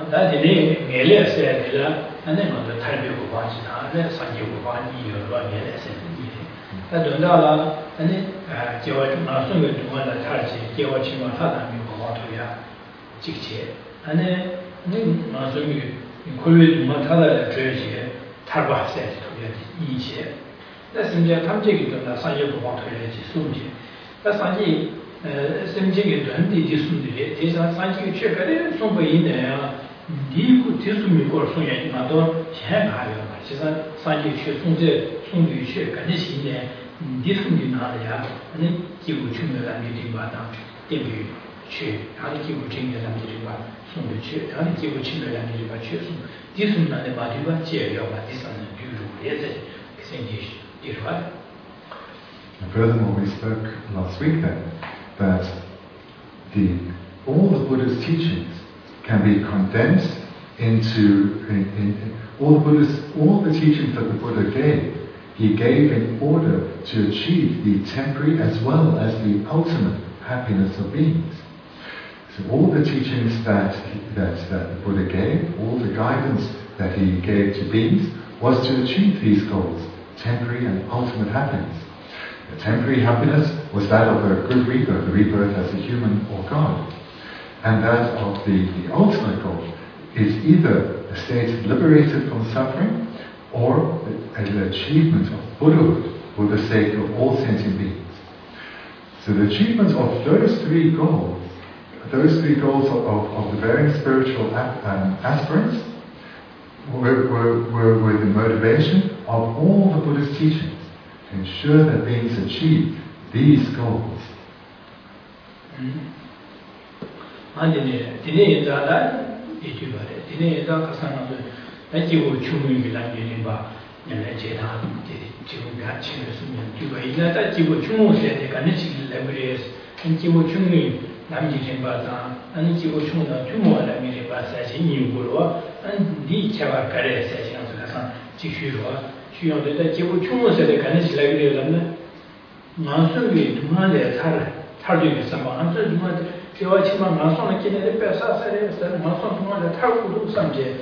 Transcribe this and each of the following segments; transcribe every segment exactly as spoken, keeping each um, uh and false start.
다 되네 내려서야 되라 안에 먼저 탈비고 봐지다 안에 산지고 봐니 여러 내려서 다 된다라 아니 제가 좀 나서는 동안에 탈지 제가 지금 하다는 거 봐도야 직체 안에 네 나서는 콜웨도 마타다 줘야지 탈바세 이제那现在他们这个呢，商业不光推来去送去，那商业呃，生这个短的的送的，这上商业缺个的送不赢的啊，第一个提出美国送人嘛，都钱还有嘛，其实商业缺送这送的缺，感觉新的，你送的哪里呀？那几乎全部咱们这边当定位缺，然后几乎全部咱们这边送的缺，然后几乎全部咱们这边缺送，第送呢，把这边解决吧，第三呢，比如也在生意。 And furthermore, we spoke last week then that the, all the Buddha's teachings can be condensed into in, in, all the Buddha's all the teachings that the Buddha gave. He gave in order to achieve the temporary as well as the ultimate happiness of beings. So all the teachings that that that the Buddha gave, all the guidance that he gave to beings, was to achieve these goals. Temporary and ultimate happiness. The temporary happiness was that of a good rebirth, the rebirth as a human or God. And that of the, the ultimate goal is either a state liberated from suffering or an achievement of Buddhahood for the sake of all sentient beings. So the achievement of those three goals, those three goals of, of, of the varying spiritual ap, um, aspirants, Were, were, were, were the motivation of all the Buddha's teachings to ensure that beings achieve these goals. 남기진바다 아니 지고 충분한 규모가 미리 봐서지 이유로 니 제가 가래 세상에서 가서 지휘로需要的 지고 충분세대 가능시 라기려면 마음속에 두만에 살 살게 상황 안서 두만 제가 치만 마음속에 기내에 빼사사래 마음속 두만에 탈고도 삼제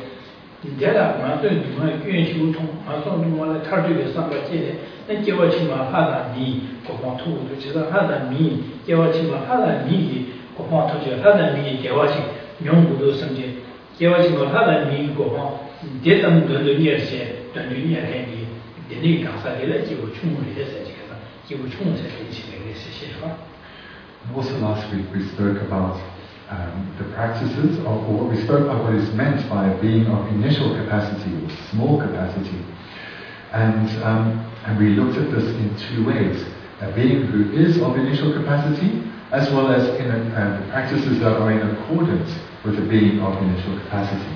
내가 마음속에 두만 괜시고 통 마음속 두만에 탈게 상가지 내 제가 치만 하다 니 고방 투도 지다 하다 니 제가 치만 하다 니 고방 투죠 하다 니 제가 치 명부도 삼제 제가 치만 하다 니 고방 대담 돈이에세 돈이에게 되니 가사를 지고 충분히 해서 지금 지고 충분히 해서 시시로. Also last week we spoke about um, the practices of, or we spoke about what is meant by a being of initial capacity or small capacity, and um, and we looked at this in two ways: a being who is of initial capacity, as well as in a, uh, the practices that are in accordance with a being of initial capacity.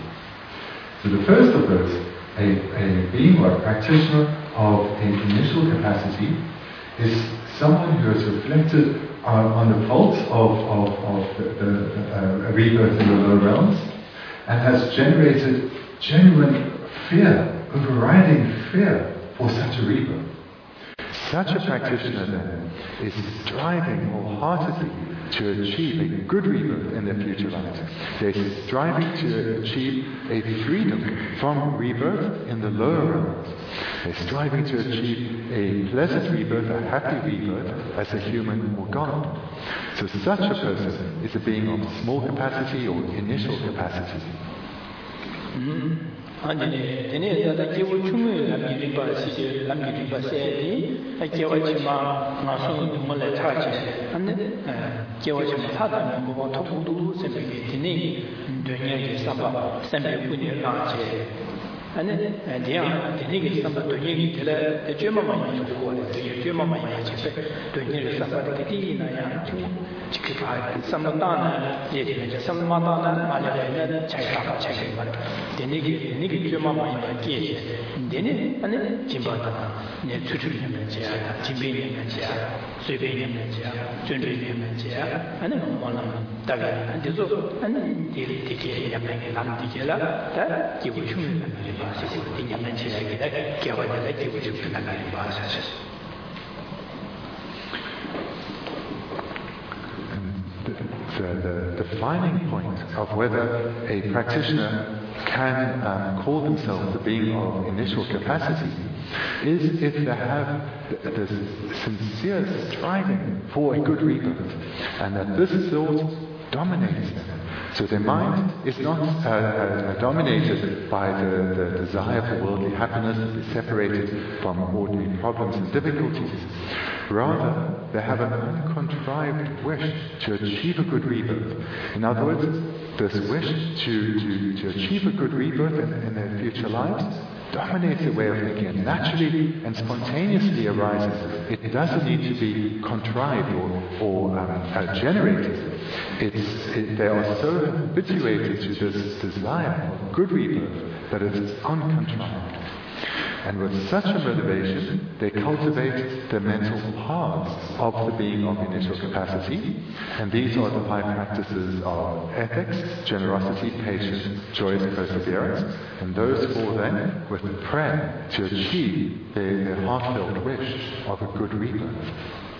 So the first of those, a, a being or a practitioner of an initial capacity, is someone who has reflected on, on the faults of, of, of the, the, the uh, rebirth in the lower realms, and has generated genuine fear, overriding fear for such a rebirth. Such a practitioner then is striving wholeheartedly to achieve a good rebirth in their future lives. They're striving to achieve a freedom from rebirth in the lower realms. They're striving to achieve a pleasant rebirth, a happy rebirth as a human or God. So such a person is a being of small capacity or initial capacity. Mm-hmm. 아니 되네다 제고 충분히 남기리 바시 남기리 바세니 제와치마 마소 몰래 차지 안네 제와치마 사다는 거 토부도 세상에 되네 되네 삼바 삼백 분이 나체 아니 대야 되네 삼바 되네 되라 제마만 요거 되게 제마만 야체 되네 삼바 되게 나야 지키가 삼바다나 예전에 삼마다나 말하는 차이가 차이가 되네 되네 제마만 깨지 되네 아니 진바다 내 추출하는 지야 진비는 지야 수비는 지야 준비는 지야 아니 뭐는 다가 안돼서 아니 되게 약간 남디게라 다 기분 충분히 봐서 되냐면 지야기다 개와다 기분 좀 나가는 봐서 the, the defining point of whether a practitioner can um, call themselves the being of initial capacity is if they have this sincere striving for a good rebirth, and that this thought dominates them. So their mind is not uh, uh, dominated by the, the desire for worldly happiness, to be separated from ordinary problems and difficulties. Rather, they have an uncontrived wish to achieve a good rebirth. In other words, this wish to, to, to achieve a good rebirth in, in their future lives dominates their way of thinking, and naturally and spontaneously arises. It doesn't need to be contrived or, or um, uh, generated. It's, it, they are so habituated to this desire of good rebirth that it's uncontrived. And with such a motivation, they cultivate the mental paths of the being of initial capacity, and these are the five practices of ethics, generosity, patience, joyous perseverance, and those fall then with prayer to achieve their, their heartfelt wish of a good rebirth.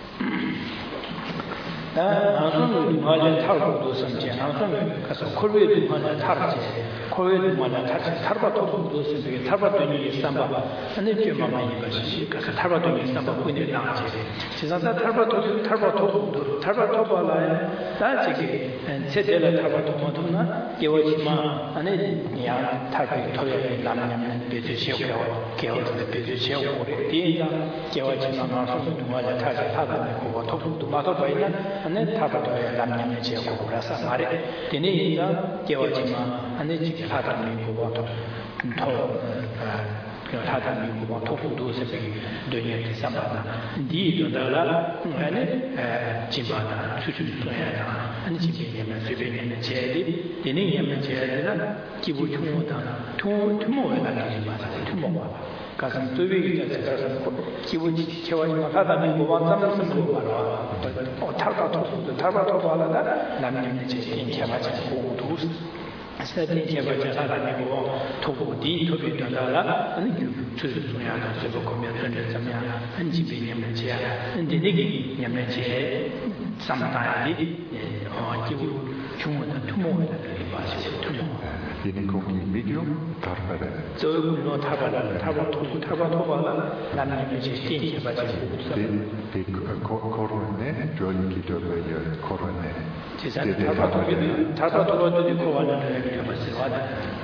ane tabato lamnyam ne che ko rasa mare tene ina gewajima ane ji hata mi ko to to hata mi ko to fu se be donya ti sabana di do dala ane jibana chu chu to ya ane ji be ne se be ne che di tene yem che da ki bu chu da tu tu mo la ki ma tu mo 가슴 두비기 자체가 기분이 개와지마 가다니 뭐 완전 무슨 말아 어 탈바토 탈바토 발라다 남님이 제인 개마지 고도스 세진 개마지 사다니 뭐 토고디 토비다라 아니 주주야나 저거 거면은 점야 한집이 냠매지야 근데 내게 냠매지 삼다리 어 기부 중원의 투모를 봐시고 투모 Vinicum medium, tarbere. So no tabala, tabato, tabato, l'anime ci stinge, ma c'è di corone, giorni che dove corone. Ci sa tabato, tabato di corone, che va si vada.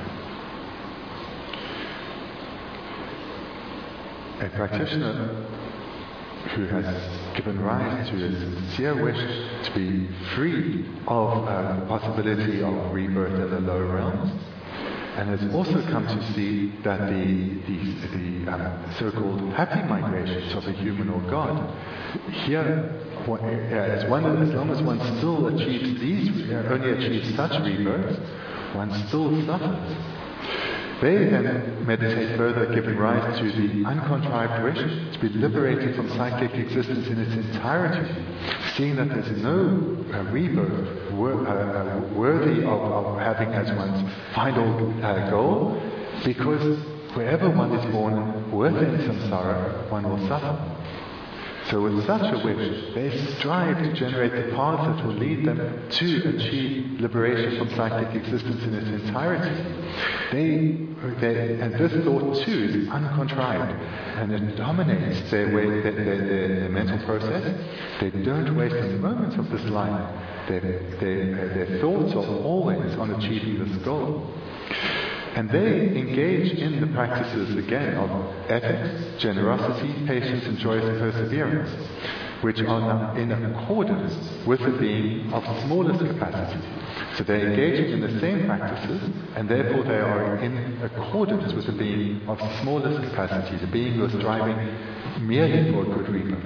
A practitioner who has given rise to a sincere wish to be free of uh, the possibility of rebirth in the lower realms, and has also come to see that the, the, the um, so-called happy migrations of a human or God, here, as, one, as long as one still achieves these, uh, only achieves such rebirths, one still suffers. They then meditate further, giving rise to the uncontrived wish to be liberated from psychic existence in its entirety, seeing that there's no uh, rebirth wor- uh, worthy of, of having as one's final uh, goal, because wherever one is born within samsara, one will suffer. So with such a wish, they strive to generate the paths that will lead them to achieve liberation from psychic existence in its entirety. They, they, and this thought too is uncontrived, and it dominates their, way, their, their, their, their mental process. They don't waste a moment of this life. Their, their, their thoughts are always on achieving this goal. And they engage in the practices, again, of ethics, generosity, patience, and joyous perseverance, which are in accordance with the being of smallest capacity. So they're engaging in the same practices, and therefore they are in accordance with the being of smallest capacity, the being who is striving merely for a good rebirth.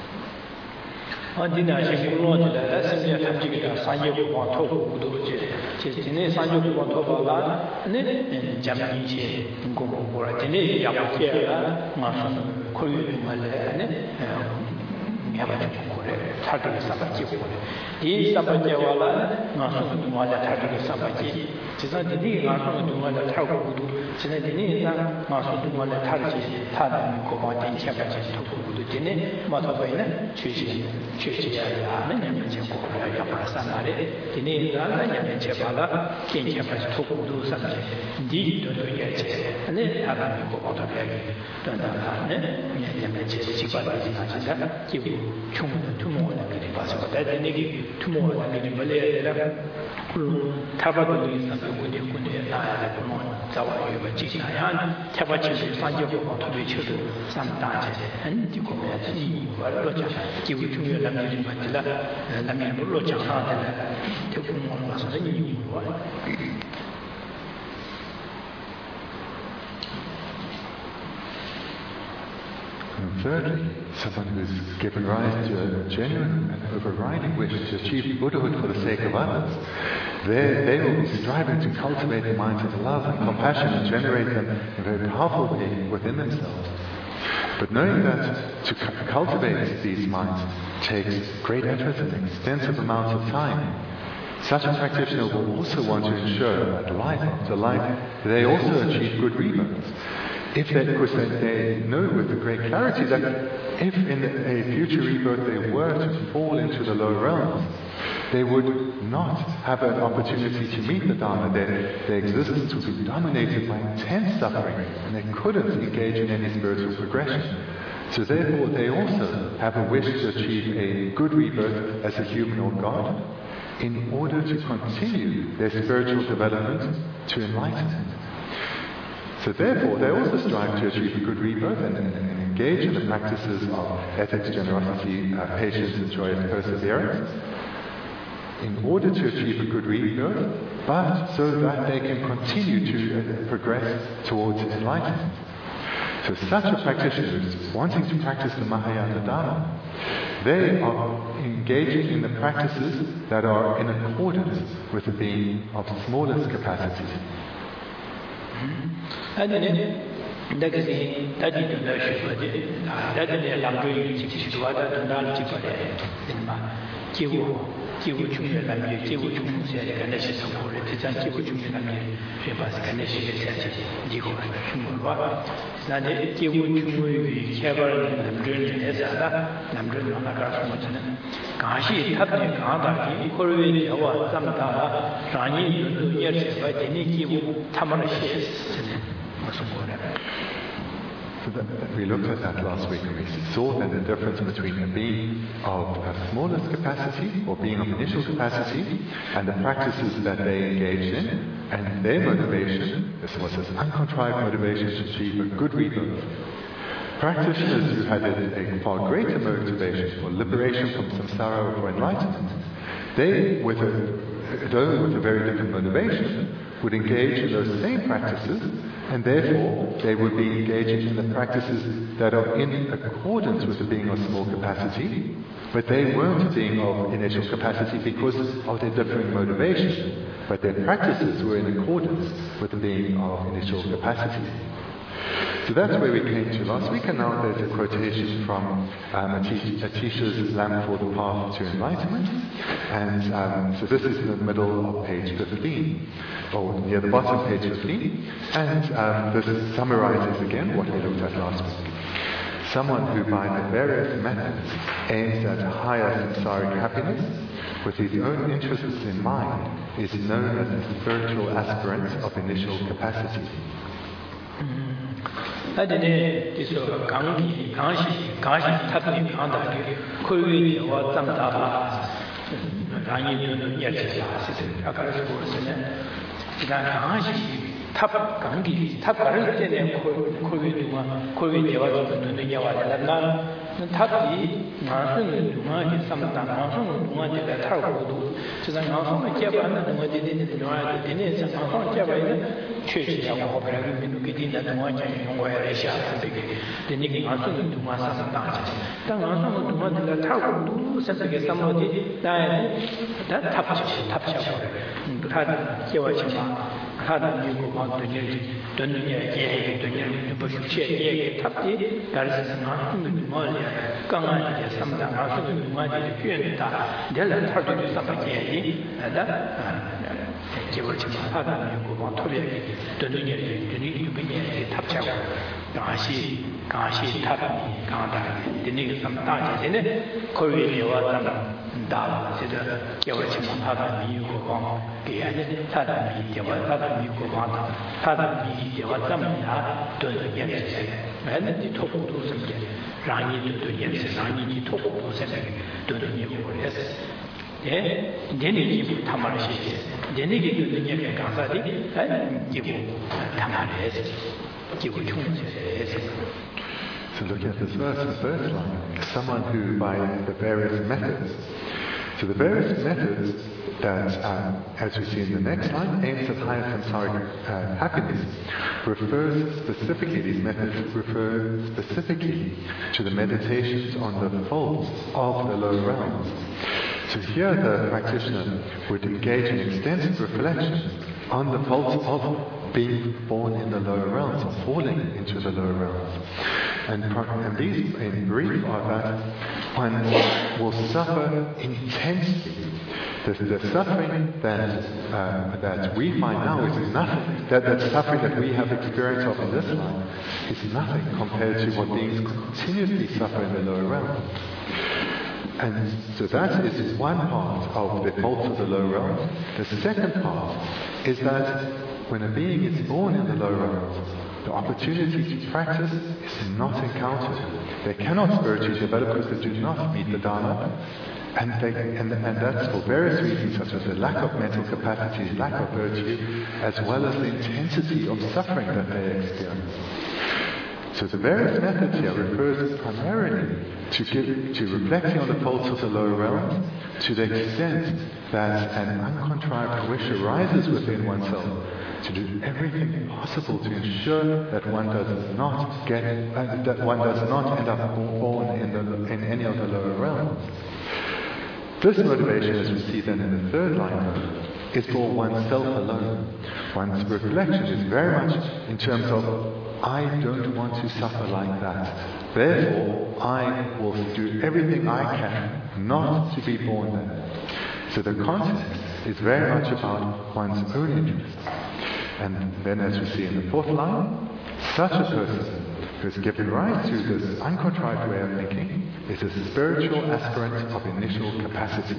Andina shi kullo de la simya tamji da sanje ko wa to ko do je je ne sanje ko wa to ba la ne jamni che ko ko ko ra ne ya ko che la ma ko yu ma le ne ya ba ko re ta de sa ba ji ko di sa ba je wa la ma so du ma la ta de sa ba ji je sa de ni ma so du ma la ta ko do je ne de ni sa ma so du ma la ta ji ta da ko ba de che ba ji to ko do je ne ma to ba ne 确实确实呀呀，那年没见过呀呀。 tapara sanare dine rana nyame chebala ken chebala tokudu sanare di dodo yeche ane ara mi ko oto yagi danda ne nyame che chibala dinajida kibu chumu tumo na mi baso da dine ki tumo na mi bale era 타바도 있었고 군데 군데 나야 뭐 자와 유바 지나야 타바치 산지고 토비치도 삼다제 한지고 이 월로자 기부 중요 남이 맞다 남이 물로자 하다 대부분 와서 이 And thirdly, someone who is given rise to a genuine and overriding wish to achieve Buddhahood for the sake of others, they, they will be striving to cultivate the minds of love and compassion and generate them in a very powerful way within themselves. But knowing that to cu- cultivate these minds takes great effort and extensive amounts of time, such a practitioner will also want to ensure that life after life they also achieve good rebirths. If they, because they, they know with a great clarity that if in a future rebirth they were to fall into the lower realms, they would not have an opportunity to meet the Dharma. Their, their existence would be dominated by intense suffering, and they couldn't engage in any spiritual progression. So therefore they also have a wish to achieve a good rebirth as a human or God, in order to continue their spiritual development to enlightenment. So therefore, they also strive to achieve a good rebirth and, and, and engage in the practices of ethics, generosity, uh, patience, and joyous perseverance, in order to achieve a good rebirth, but so that they can continue to uh, progress towards enlightenment. So such a practitioner is wanting to practice the Mahayana Dharma. They are engaging in the practices that are in accordance with the being of smallest capacity. 아니네 내가지 다지도 나시거든 다다네 람도이 지치도와다 돈단 지거래 인마 기고 기고 중요한 기고 중요한 간에서 성공을 대장 기고 중요한 게 봐서 간에서 세지 기고 중요한 나네 기고 중요한 개발 남들은 해서다 남들은 나가서 뭐는 가시 탑에 가다기 콜웨이 여와 삼다 라니 예체가 되니 기고 탐을 시했으네 So that, that we looked at that last week, and we saw then the difference between a being of a smallest capacity or being of initial capacity and the practices that they engaged in and their motivation. This was this uncontrived motivation to achieve a good rebirth. Practitioners who had a, a far greater motivation for liberation from samsara or for enlightenment, they, with a, though with a very different motivation, would engage in those same practices, and therefore they would be engaging in the practices that are in accordance with the being of small capacity, but they weren't a being of initial capacity because of their differing motivation, but their practices were in accordance with the being of initial capacity. So that's where we came to last week, and now there's a quotation from um, Atisha's Lamp for the Path to Enlightenment. And um, so this is in the middle of page fifteen, or near the bottom of page fifteen. And um, this summarizes again what we looked at last week. Someone who by the various methods aims at higher samsaric happiness, with his own interests in mind, is known as the spiritual aspirant of initial capacity. 아데네 디소 강기 강시 강시 탑이 강다게 코위에 와 잠다 라니는 예체사 시스 아까서 보르스네 지난 강시 탑 강기 탑 가를 때네 코위도가 코위 대화도 듣는 예와달라 탑이 마승 동안에 삼다 마승 동안에 타고도 지난 마승에 개발하는 동안에 되는 동안에 되는 상황 개발에 최시하고 허브라는 민족이 되는 동안에 용과에 시작되게 되는 마승 동안 삼다 당 마승 동안에 타고도 선택의 삼모디 나의 다 탑치 탑치하고 다 개화치마 하다 미국 어떤지 돈이야 예의 돈이야 뭐슈체 예의 탑디 가르스나 뭐야 강아지의 삼다 마승 동안에 표현다 내가 탈도 삼바게이 하다 개월치마 하다 미국 어떤지 돈이야 돈이 유명해 탑치하고 Gashi, Gashi, Tapani, Ganda, the niggas from Dodges in it, Korea was some Dava, said the Kawachim Tada, Yuko, Gay, Tada, Tada, Yuko, Tada, there was some to the Yetis, and the top to some Rani to the Yetis, Rani to some to the Yetis. Eh, then he give Tamarashi, then he give the Yakasadi, and give Tamares. So look at this verse, the first line, someone who by the various methods. So the various methods that, um, as we see in the next line, aims at higher samsaric uh, happiness, refers specifically, these methods refer specifically to the meditations on the folds of the lower realms. So here the practitioner would engage in extensive reflection on the folds of being born in the lower realms, or falling into the lower realms. And, and these, in brief, are that one will suffer intensely. The, the suffering that, uh, that we find now is nothing, that, that suffering that we have experience of in this life is nothing compared to what beings continuously suffer in the lower realms. And so that is one part of the faults of the lower realms. The second part is that when a being is born in the lower realms, the opportunity to practice is not encountered. They cannot spiritually develop because they do not meet the Dharma, and, they, and, and that's for various reasons, such as the lack of mental capacities, lack of virtue, as well as the intensity of suffering that they experience. So the various methods here refers primarily to, give, to reflecting on the faults of the lower realms to the extent that an uncontrived wish arises within oneself to do everything possible to ensure that one does not get, uh, that one does not end up born in, the, in any of the lower realms. This motivation, as we see then in the third line, is for oneself alone. One's reflection is very much in terms of, I don't want to suffer like that. Therefore, I will do everything I can not to be born there. So the context is very much about one's own interest. And then, as we see in the fourth line, such a person who has given rise to this uncontrived way of thinking is a spiritual aspirant of initial capacity.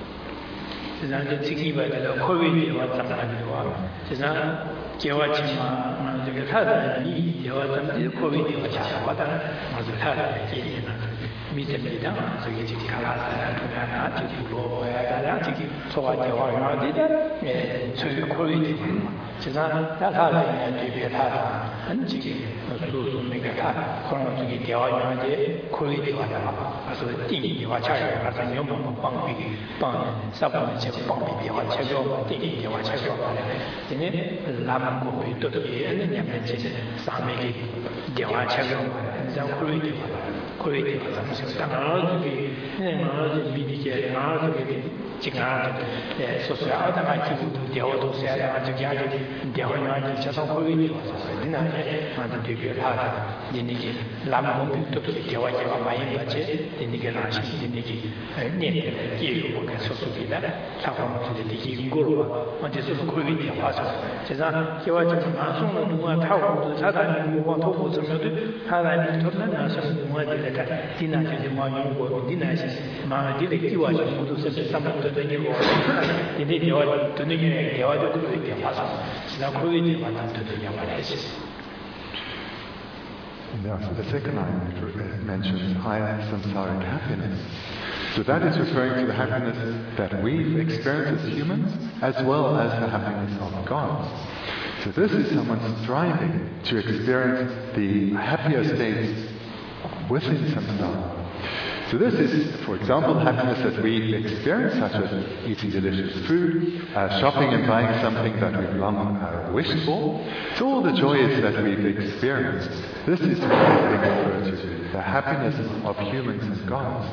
Now, so the second line mentions higher samsaric happiness. So that is referring to the happiness that we've experienced as humans, as well as the happiness of God. So this is someone striving to experience the happier states within samsara. So this is, for example, happiness that we experience, such as eating delicious food, uh, shopping and buying something that we've long uh, wished for. So all the joys that we've experienced. This is what is being referred to, the happiness of humans and gods.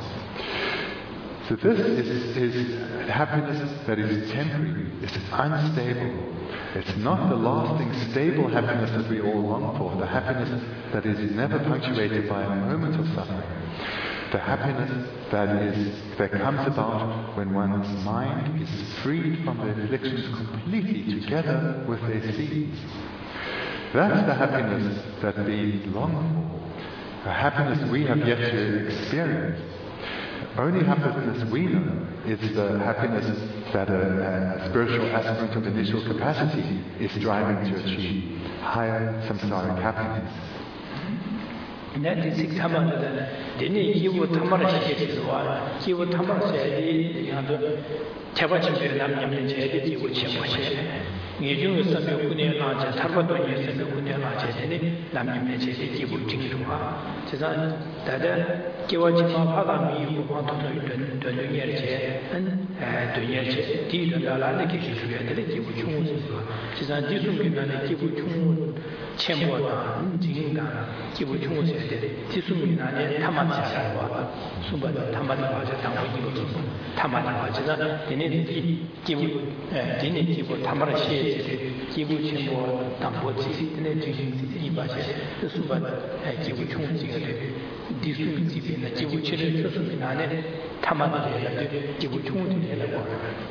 So this is, is happiness that is temporary, it's unstable. It's not the lasting, stable happiness that we all long for, the happiness that is never punctuated by a moment of suffering. The happiness that is that comes about when one's mind is freed from the afflictions completely together with their seeds. That's the happiness that we long for, a happiness we have yet to experience. Only happiness we know is the happiness that a, a spiritual aspirant of initial capacity is striving to achieve, higher samsaric happiness. That is example that the Yivu Tamara is one, Yivu Tamara said, you know, Tabachim Lam Yamid, Yivu Chimoshe. Nijung is the Kunia, Tarbato is the Kunia, Lam Yamid, Yivu Chingua. Cezanne, Dada, Kiwachima Pagami, who want to do Yerche, and do Yerche, Did and Alana Kishi, Yivu Cezanne, Disum, Yivu Chung, Chemboda, Jinga, Yivu Chung. 지수민안에 타마자와 수반의 타마자와 당고기고 타마자와 얘네들이 기부 얘네 기부 타마라 시에지 기부 친구 담보지 얘네 중심 이바제 수반 기부 총지가 돼 디수민 집이나 기부 치를 수수민안에 타마자에 기부 총지라고.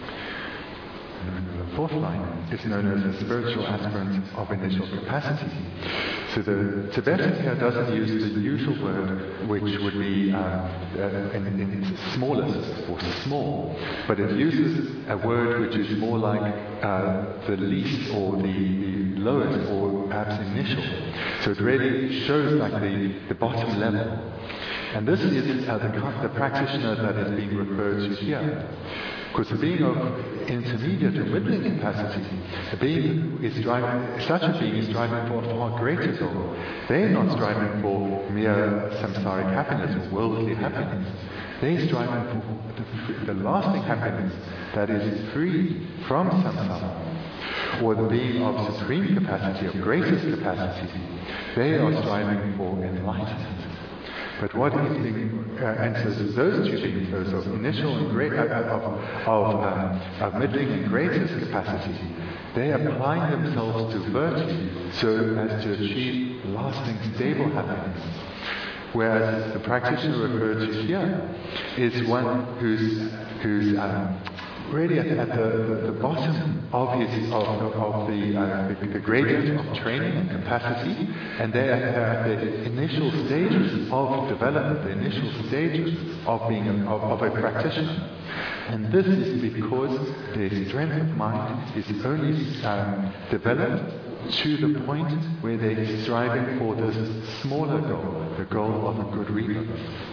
The fourth line is known as the spiritual aspirant of initial capacity. So the Tibetan here doesn't use the usual word, which would be uh, uh, in, in its smallest or small, but it uses a word which is more like uh, the least or the, the lowest or perhaps initial. So it really shows like the, the bottom level. And this is uh, the, the practitioner that is being referred to here. Because the being of intermediate or middling capacity, a being is striving, such a being is striving for a far greater goal. They are not striving for mere samsaric happiness or worldly happiness. They are striving for the, the lasting happiness that is free from samsara. Or the being of supreme capacity, of greatest capacity, they are striving for enlightenment. But what is being, uh, and so those two beings, those of initial and great, uh, of, of, um, of middling and greatest capacity, they are applying themselves to virtue so as to achieve lasting, stable happiness. Whereas the practitioner referred to here is one who's, who's um, really at, at the, the, the bottom of, his, of, of the, uh, the, the gradient of training and capacity, and they're at the initial stages of development, the initial stages of being a, of, of a practitioner. And this is because their strength of mind is only um, developed to the point where they're striving for this smaller goal, the goal of a good rebirth.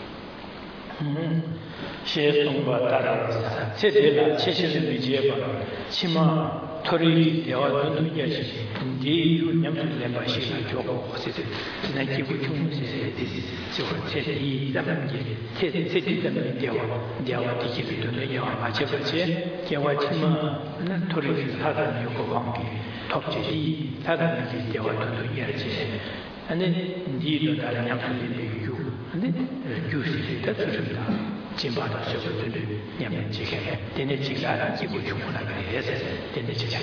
시에송과 따라 세대라 체시를 위지해봐 치마 토리 대화 눈이야시 이 냠을 내마시가 좋고 세대 지난 기부 중세 저 세대 담기 세대 세대 담기 대화 대화 디기를 눈이야 마찬가지 개와 치마 토리 사단 요구 관계 톱제이 사단이 대화 눈이야시 아니 니도 다른 냠을 유 근데 유시 됐습니다. 진바다 저들을 냠면 지게 되는 지가 기부 중문하게 해서 되는 지가.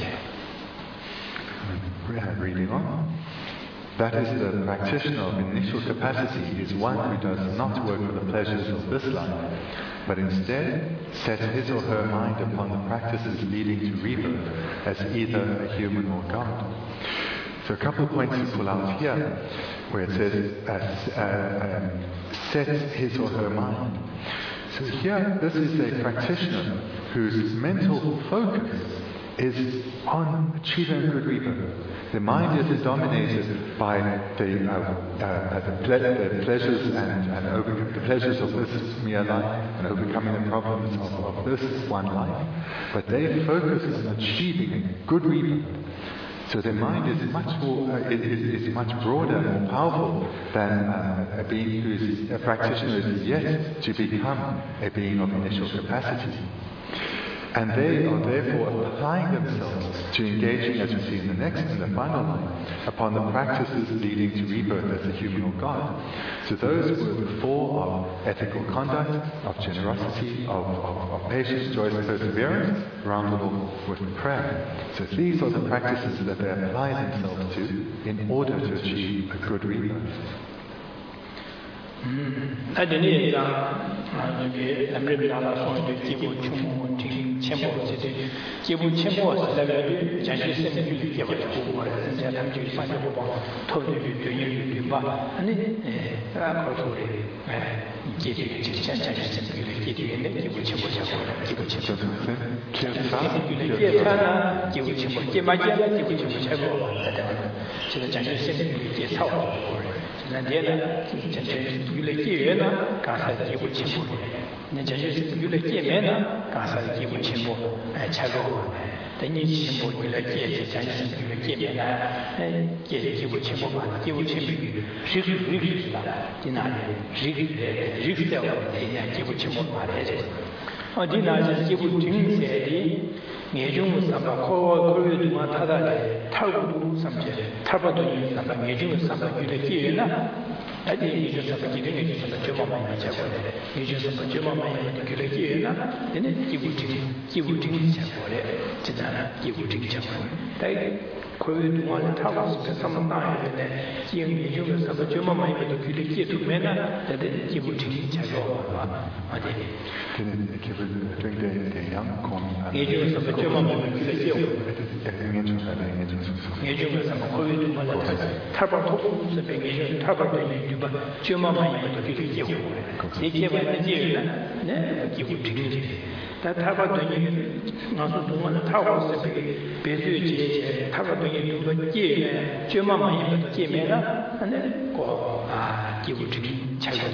Reading on. That is, the practitioner of initial capacity is one who does not work for the pleasures of this life, but instead sets his or her mind upon the practices leading to rebirth as either a human or God. So a couple of points to pull out here, where it says, uh, uh, um, set his or her mind. So here, this is a practitioner whose mental focus is on achieving good rebirth. The mind is dominated by the, uh, uh, the, ple the pleasures and, and over the pleasures of this mere life and overcoming the problems of, of this one life. But they focus on achieving good rebirth. So their mind is much more, uh, is, is much broader and more powerful than uh, a being who is a practitioner is yet to become a being of initial capacity. And they are therefore applying themselves to engaging, as we see in the next and the final line, upon the practices leading to rebirth as a human or God. So those were the four of ethical conduct, of generosity, of, of, of patience, joy, perseverance, rounded off with prayer. So these are the practices that they apply themselves to in order to achieve a good rebirth. 아들이랑 이게 남들이랑 소리 듣고 좀 첨부 기부 첨부 레벨이 전시 생물이 개발 공부를 이제 담주 상대로 봐 토들이 되는 바 아니 아 거소리 기기 진짜 전시 생물이 기기인데 기부 첨부 작업 기부 첨부 기타 기부 첨부 기마지야 기부 첨부 작업 지금 전시 생물이 개사고 난데는 전시 유래 기회나 가사 기부 첨부那这就是有了界面呢，刚才基本情况，哎，采购，等你情况有了界面，咱是有了界面呢，哎，界基本情况嘛，基本情况，谁是谁是的，在哪里？谁谁谁是在我们这边基本情况嘛来着？哦，在哪是基本经济的，眼中什么考考虑多他的态度什么的，他不对什么眼中什么有了界面呢？而且也就是说，今天也就是九万万元结果的，也就是说九万万元的给了业员呢，人家义务经义务经结果的，这样呢义务经结果。但可以我们他们是什么大学的，因为就是什么九万万元的给了业主们呢，这的义務經結果啊，啊的。也就是什么九万万元给了业務。也就是什么可以我们他把托付是被也就是他把对对吧，九万万元的给了业務，这些万的业务呢，那义務經的。但他把对于我说中文的他话是被别人接，他把对于这个界面九万万元的界面呢，那个啊义務經結果。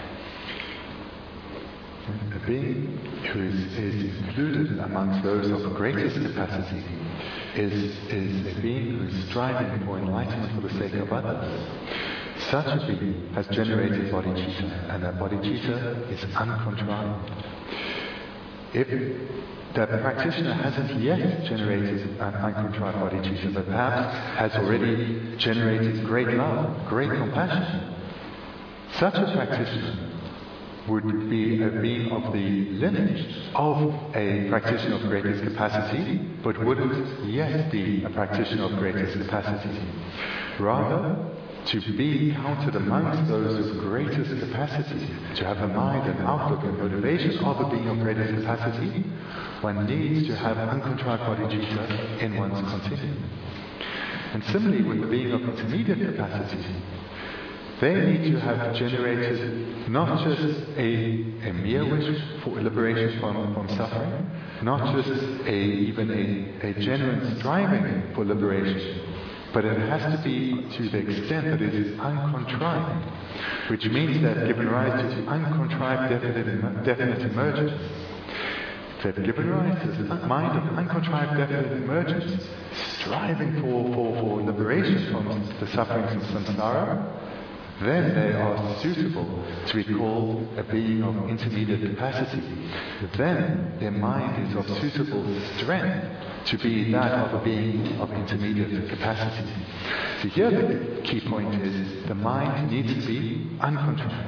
A being who is, is included amongst those of greatest capacity is, is a being who is striving for enlightenment for the sake of others. Such a being has generated bodhicitta, and that bodhicitta is uncontrived. If the practitioner hasn't yet generated an uncontrived bodhicitta, but perhaps has already generated great love, great compassion, such a practitioner would be a being of the lineage of a practitioner of greatest capacity, but wouldn't yet be a practitioner of greatest capacity. Rather, to be counted amongst those of greatest capacity, to have a mind and outlook and motivation of a being of greatest capacity, one needs to have uncontrived bodhicitta in one's continuum. And similarly with the being of intermediate capacity, they need to have generated not just a, a mere wish for liberation from, from suffering, not just a, even a, a genuine striving for liberation, but it has to be to the extent that it is uncontrived, which means that given rise to uncontrived definite, definite emergence. They've given rise to this mind of uncontrived definite emergence, striving for, for, for liberation from the sufferings of samsara. Then they are suitable to be called a being of intermediate capacity. Then their mind is of suitable strength to be that of a being of intermediate capacity. So here the key point is the mind needs to be uncontrolled.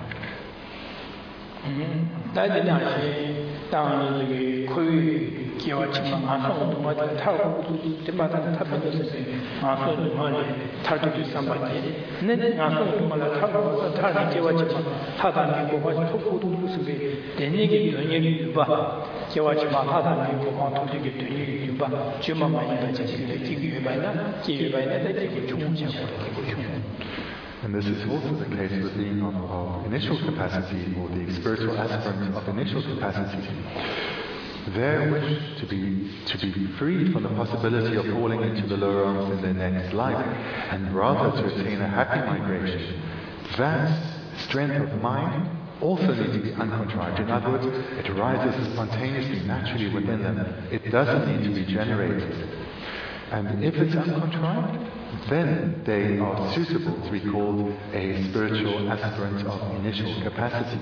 但是那些当这个可以叫什么马上我们的他这把他他们都是马上我们他就是三百天，那马上我们的他他的叫什么？他的那个话突破都是被人家给专业的吧，叫什么？他的那个话都是给专业的吧，就慢慢的这些的几个月来呢，几个月来的这个冲向过来，这个冲。 And this is also the case with the being of, of initial capacity, or the spiritual aspirants of initial capacity. Their wish to be to be freed from the possibility of falling into the lower realms in their next life, and rather to attain a happy migration, that strength of mind also needs to be uncontrived. In other words, it arises spontaneously, naturally within them. It doesn't need to be generated. And if it's uncontrived, then they are suitable to be called a spiritual aspirant of initial capacity.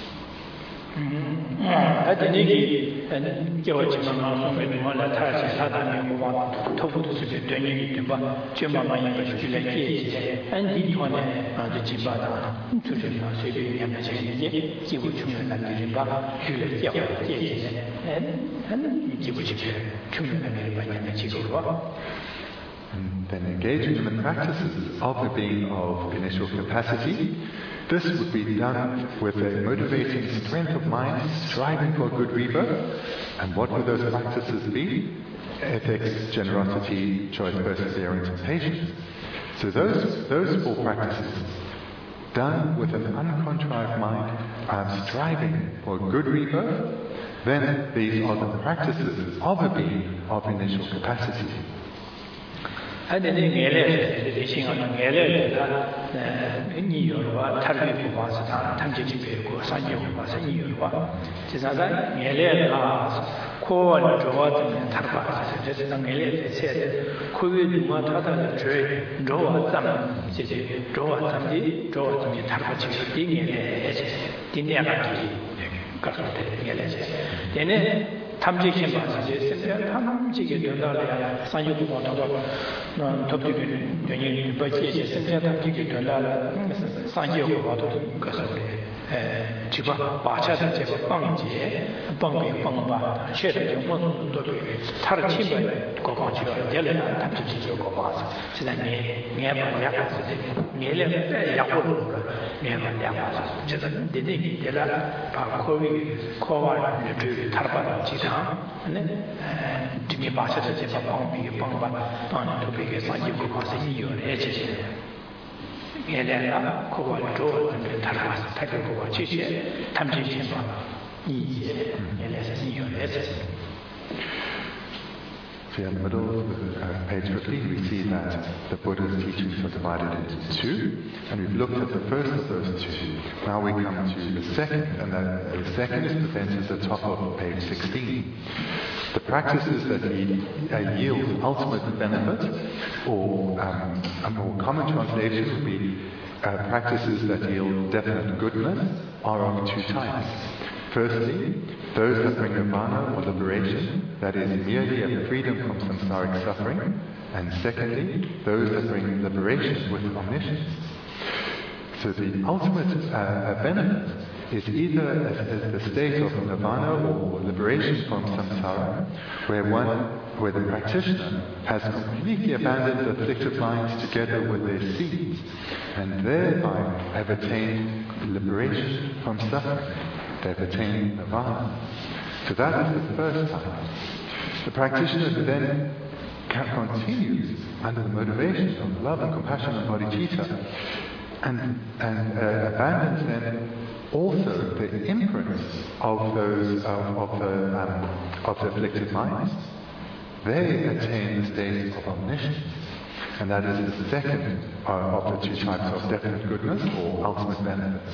而且那个叫什么嘛？说明我来他是他的那个话，头部都是个专业的吧？就慢慢一个就来接接，按理说呢，啊，就基本上就是说随便两个钱一些，几乎穷人来的吧，就来接接接，哎，那几乎就是穷人来的吧，两个机构吧。 And then engaging in the practices of the being of initial capacity, This would be done with a motivating strength of mind, striving for good rebirth. And what would those practices be? Ethics, generosity, choice, perseverance, and patience. So those, those four practices, done with an uncontrived mind, um, striving for good rebirth, then these are the practices of a being of initial capacity. And then the Sing on the New York, Tarbi was Tamji, Sanyo was a New York. Tizada, Yele, Ko and Joat and Tarba, just an Ele said, Kuyu Matata, Joa Sam, Joa Samdi, Joa Tami Tarbachi, Ding, Dinaki, Gasote, Yele. 탐지기 맞지? 탐지기 된다래. 산유도 못하고 톱집이 연이 버지에 생산 탐지기 된다래. 산유고 봐도 그래서 에 지바 바차다 제가 빵지 빵비 빵바 쉐를 좀 먹어도 타르 치면 고고지가 될래 탐지기 고 봐서 지난해 내가 약해서 내래 약으로 내가 약해서 제가 되게 될라 바코비 코와 그 타르바 지다 네 지미 바차다 제가 빵비 빵바 빵도 되게 산유고 봐서 이유를 예래라 고고로 달아서 타격고 지시 탐지 심바 이제 예래서 이유에서 So in the middle of uh, page fifteen, we see that the Buddha's teachings are divided into two, and we've looked at the first of those two. Now we come to the second, and that, the second is presented at the top of page sixteen. The practices that lead, uh, yield ultimate benefit, or um, a more common translation would be uh, practices that yield definite goodness, are of two types. Firstly, those that bring nirvana or liberation, that is merely a freedom from samsaric suffering. And secondly, those that bring liberation with omniscience. So the ultimate uh, benefit is either as, as the state of nirvana or liberation from samsara, where one, where the practitioner has completely abandoned the afflicted minds together with their seeds, and thereby have attained liberation from suffering. They've attained nirvana. So that is the first time. The practitioner then continues under the motivation of love and compassion and bodhicitta, and, and uh, abandons then also the imprints of those um, of the um, of the afflicted minds. They attain the state of omniscience, and that is the second uh, of the two types of definite goodness or ultimate benefits.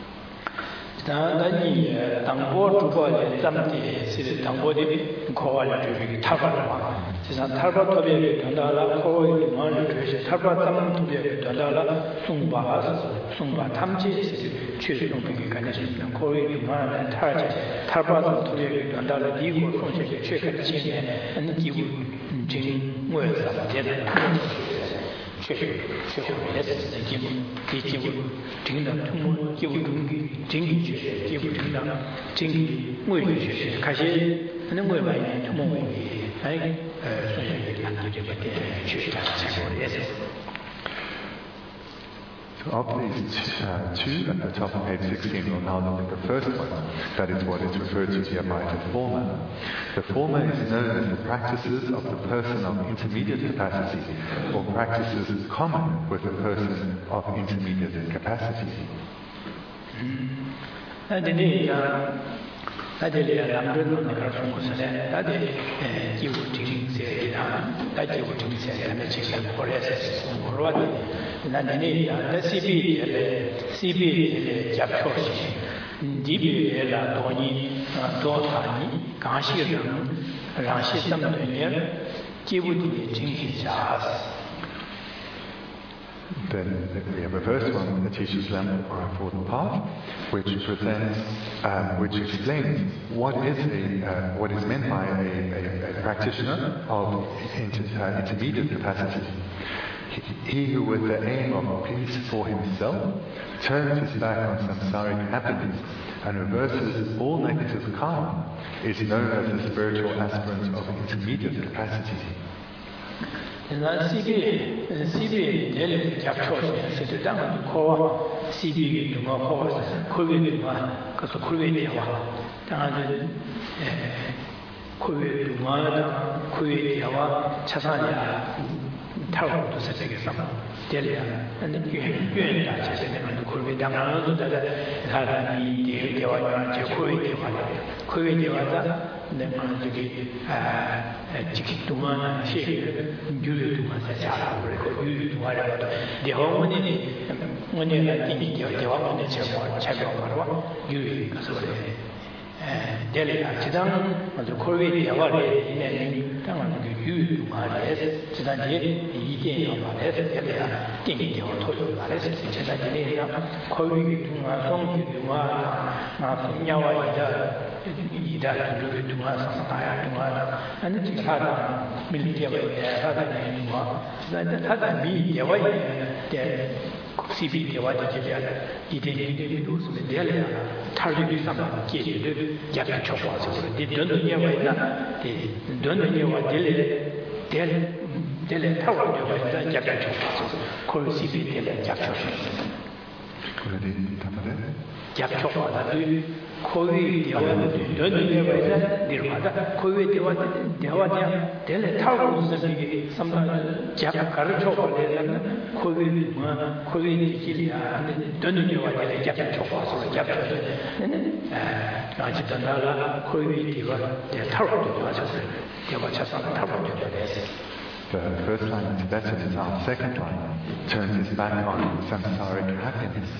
당연히 당보 주보에 잠티 시 당보디 고알을 타바라 지산 타바토비에 된다라 코에 뭐를 주시 타바탐 토비에 된다라 송바 송바 탐지 최종적인 관계는 코에 뭐를 타지 타바토 토비에 된다라 디고 송시 최근 진에 은 기부 진 뭐에서 제대确确实也是在进步，在进步，真的通过进步中的经济学习，进步成长，经济外语学习，开始那外外通过外语，哎呃，算是一个这个学习的成果也是。 So of these uh, two at the top of page sixteen, we'll now look at the first one. That is what is referred to here by the former. The former is known as the practices of the person of intermediate capacity, or practices common with the person of intermediate capacity. Then we have a verse from the teacher's lamp for the path, which presents, uh, which explains what is a uh, what is meant by a, a, a practitioner of inter, uh, intermediate capacity. He, he who, with the aim of peace for himself, turns his back on samsaric happiness and reverses all negative karma, is known as the spiritual aspirant of intermediate capacity. 나 시비 시비 될 잡초시 세대당 코와 시비 누가 코와 코비 누가 그래서 코비 대화 당하는 코비 누가 코비 대화 차산이야 타고도 세계에서 될이야 근데 유엔 자체는 코비 당하는 사람이 대화와 제 코비 대화 코비 대화다 내가 저기 아 지키 동안 시를 유유 동안 사자 그리고 유유 동안에 대화원이 원래가 띵이 대화원에 제가 제가 말로 유유 가서 그래 에 델리아 지당 먼저 코비 대화를 이내는 당한 그 유유 동안에 지단지에 이게 말에 델리아 띵이 대화 토요 말에 지단지에 코비 동안 성기 동안 나 분야와 이다 이다 두루 동안 상다야 동안 아니 지금 하다 밀리티에 하다 내가 나 하다 미 대화에 대 시비 대화에 제가 이제 이제 무슨 대화야 타르비 상담 계획을 약간 쳐봐서 이 돈을 예와이나 이 돈을 예와 될 될, 될 타워 예와이나 약간 쳐봐서 그 시비 대화 약간 그래도 담아대 약초하다 코위 대화는 돈을 예와이나 निर्मा다 코위 대화 대화냐 될 타워 무슨 이게 삼단 약 가르쳐 버리는 코위 뭐 코위 길이야 돈을 예와이나 약간 쳐봐서 약초도 아 아직도 나라 코위 대화 대 타워도 맞았어요 대화 차상 타워도 됐어요. The first line in Tibetan is our second line, turns his back on samsaric happiness.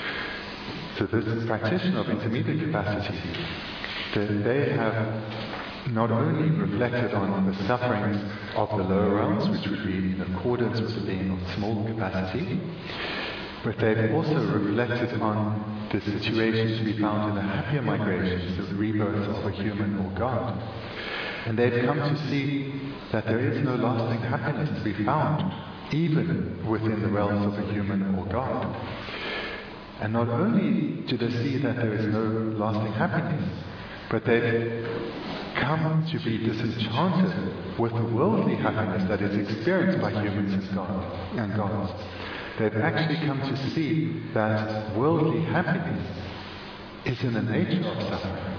So this practitioner of intermediate capacity, that they have not only reflected on the sufferings of the lower realms, which would be in accordance with the being of small capacity, but they've also reflected on the situation to be found in the happier migrations, the rebirth of a human or God. And they've come to see that there is no lasting happiness to be found, even within the realms of a human or God. And not only do they see that there is no lasting happiness, but they've come to be disenchanted with the worldly happiness that is experienced by humans and God and gods. They've actually come to see that worldly happiness is in the nature of suffering.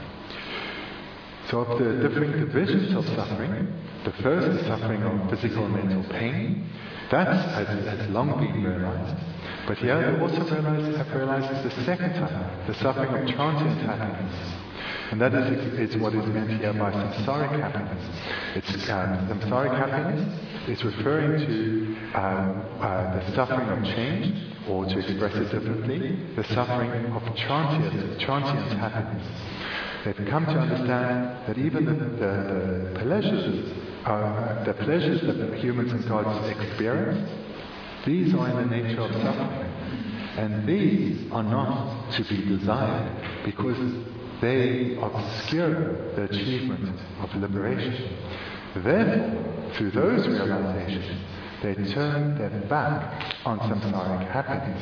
So of the different divisions of suffering, the first is suffering of physical and mental pain. That has, has long been realized. But here they also realize, have realized the second type, the suffering of transient happiness. And that is, is what is meant here by samsaric happiness. It's, um, samsaric happiness is referring to um, uh, the suffering of change, or to express it differently, the suffering of transient, transient happiness. They've come to understand that even the, the, the pleasures, uh, the pleasures that humans and gods experience, these are in the nature of suffering. And these are not to be desired because they obscure the achievement of liberation. Therefore, through those realizations, they turn their back on samsaric happiness.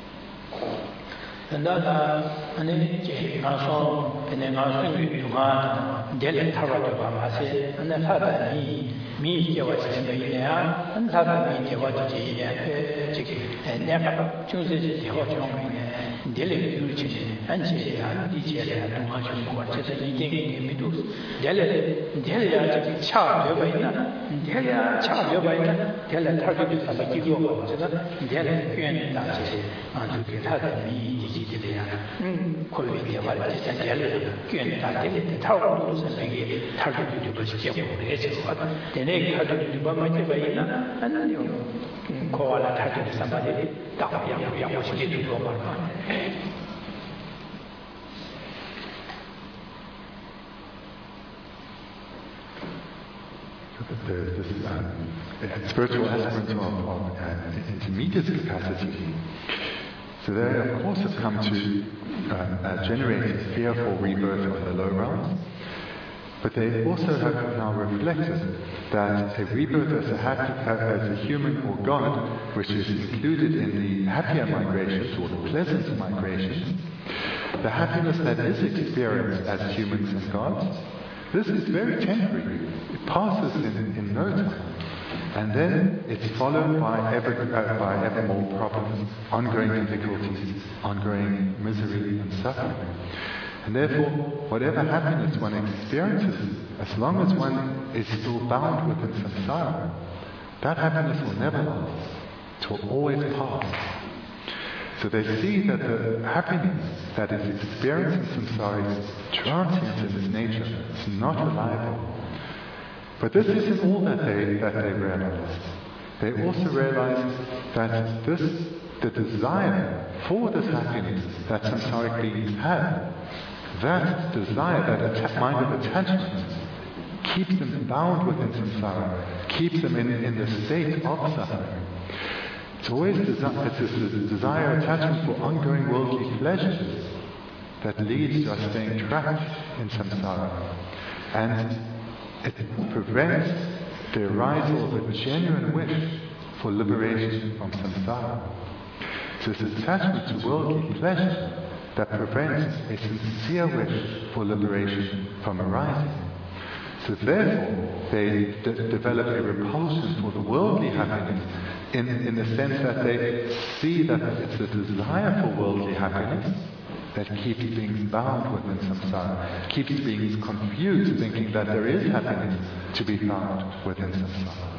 And that I saw in an Austin Delhi Taravamasi, and the father me was in the India, and Tata me was and never chooses the hot Delhi and she and D J and much more just eating in the middle. Delhi, Delhi, Char, Delhi, Char, Delhi, targeted some Delhi, Delhi, and to get me. 嗯，可以的话，在家里捐大点的掏空是那个掏出去就不是结果的，这个但那个掏出去不买这个呢，那那就嗯，可完了掏出去三百的大样样我是给做嘛。 The, this um, spiritual aspect of, of uh, intermediate capacity. So they, of course, have come to uh, uh, generate fear for rebirth of the low realms, but they also have now reflected that a rebirth as a, happy, uh, as a human or God, which is included in the happier migrations or the pleasant migrations, the happiness that is experienced as humans and gods, this is very temporary. It passes in, in no time. And then it's followed by ever, uh, by ever more problems, ongoing difficulties, ongoing misery and suffering. And therefore, whatever happiness one experiences, as long as one is still bound within samsara, that happiness will never last. It will always pass. So they see that the happiness that is experienced in samsara is transient in its nature. It's not reliable. But this isn't all that they that they realize. They also realize that this the desire for this happiness that samsaric beings have, that desire, that atta- mind of attachment, keeps them bound within samsara, keeps them in, in the state of suffering. It's always desi- it's this desire, attachment for ongoing worldly pleasures that leads to us staying trapped in samsara. And it prevents the arisal of a genuine wish for liberation from samsara. So it's attachment to worldly pleasure that prevents a sincere wish for liberation from arising. So therefore, they d- develop a repulsion for the worldly happiness in, in the sense that they see that it's the desire for worldly happiness that keeps beings bound within samsara, keeps beings confused, thinking that there is happiness to be found within samsara.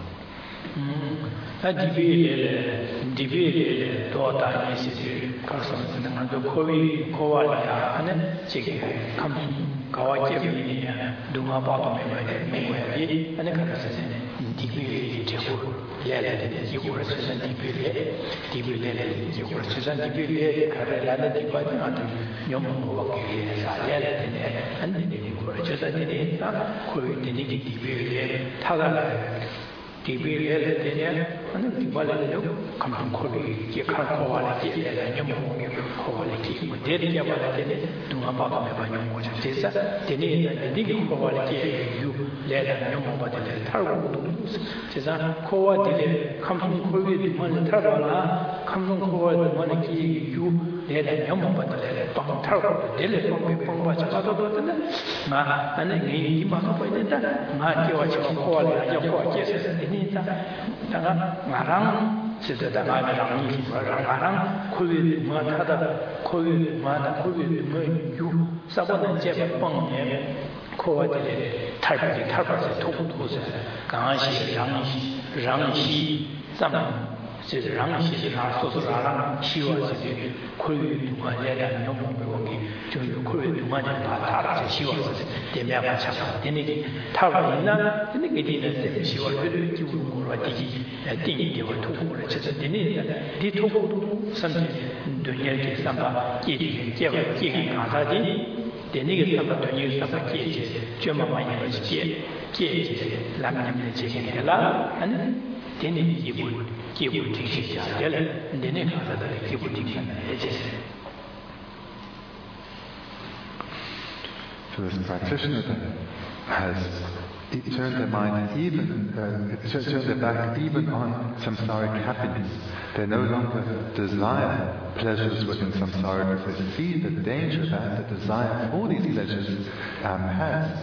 So this practitioner then has turned their mind even, uh, turned their back even on samsaric happiness. They no longer desire pleasures within samsara because they see the danger that the desire for these pleasures um, has.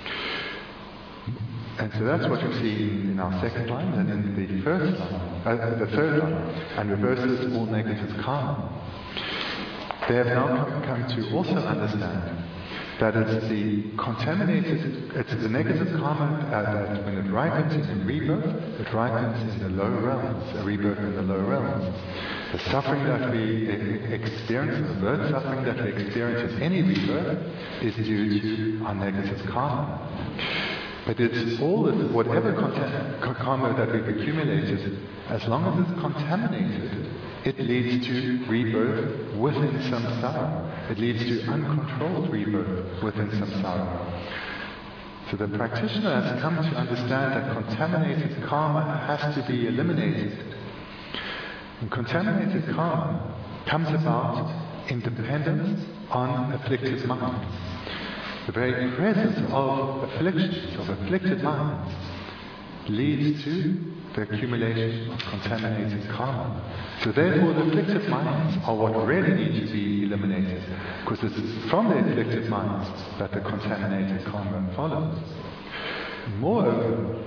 And so that's what you see in our second line, and in the first line, uh, the third line, and reverses all negative karma. They have now come, come to also understand that it's the contaminated, it's the negative karma uh, that when it ripens in rebirth, it ripens in the low realms, a rebirth in the low realms. The suffering that we experience, the birth suffering that we experience in any rebirth, is due to our negative karma. But it's all this, whatever contam- karma that we've accumulated, as long as it's contaminated, it leads to rebirth within samsara. It leads to uncontrolled rebirth within samsara. So the practitioner has come to understand that contaminated karma has to be eliminated. And contaminated karma comes about in dependence on afflicted minds. The very presence of afflictions, of afflicted minds, leads to the accumulation of contaminated karma. So therefore the afflicted minds are what really need to be eliminated, because it's from the afflicted minds that the contaminated karma follows. Moreover,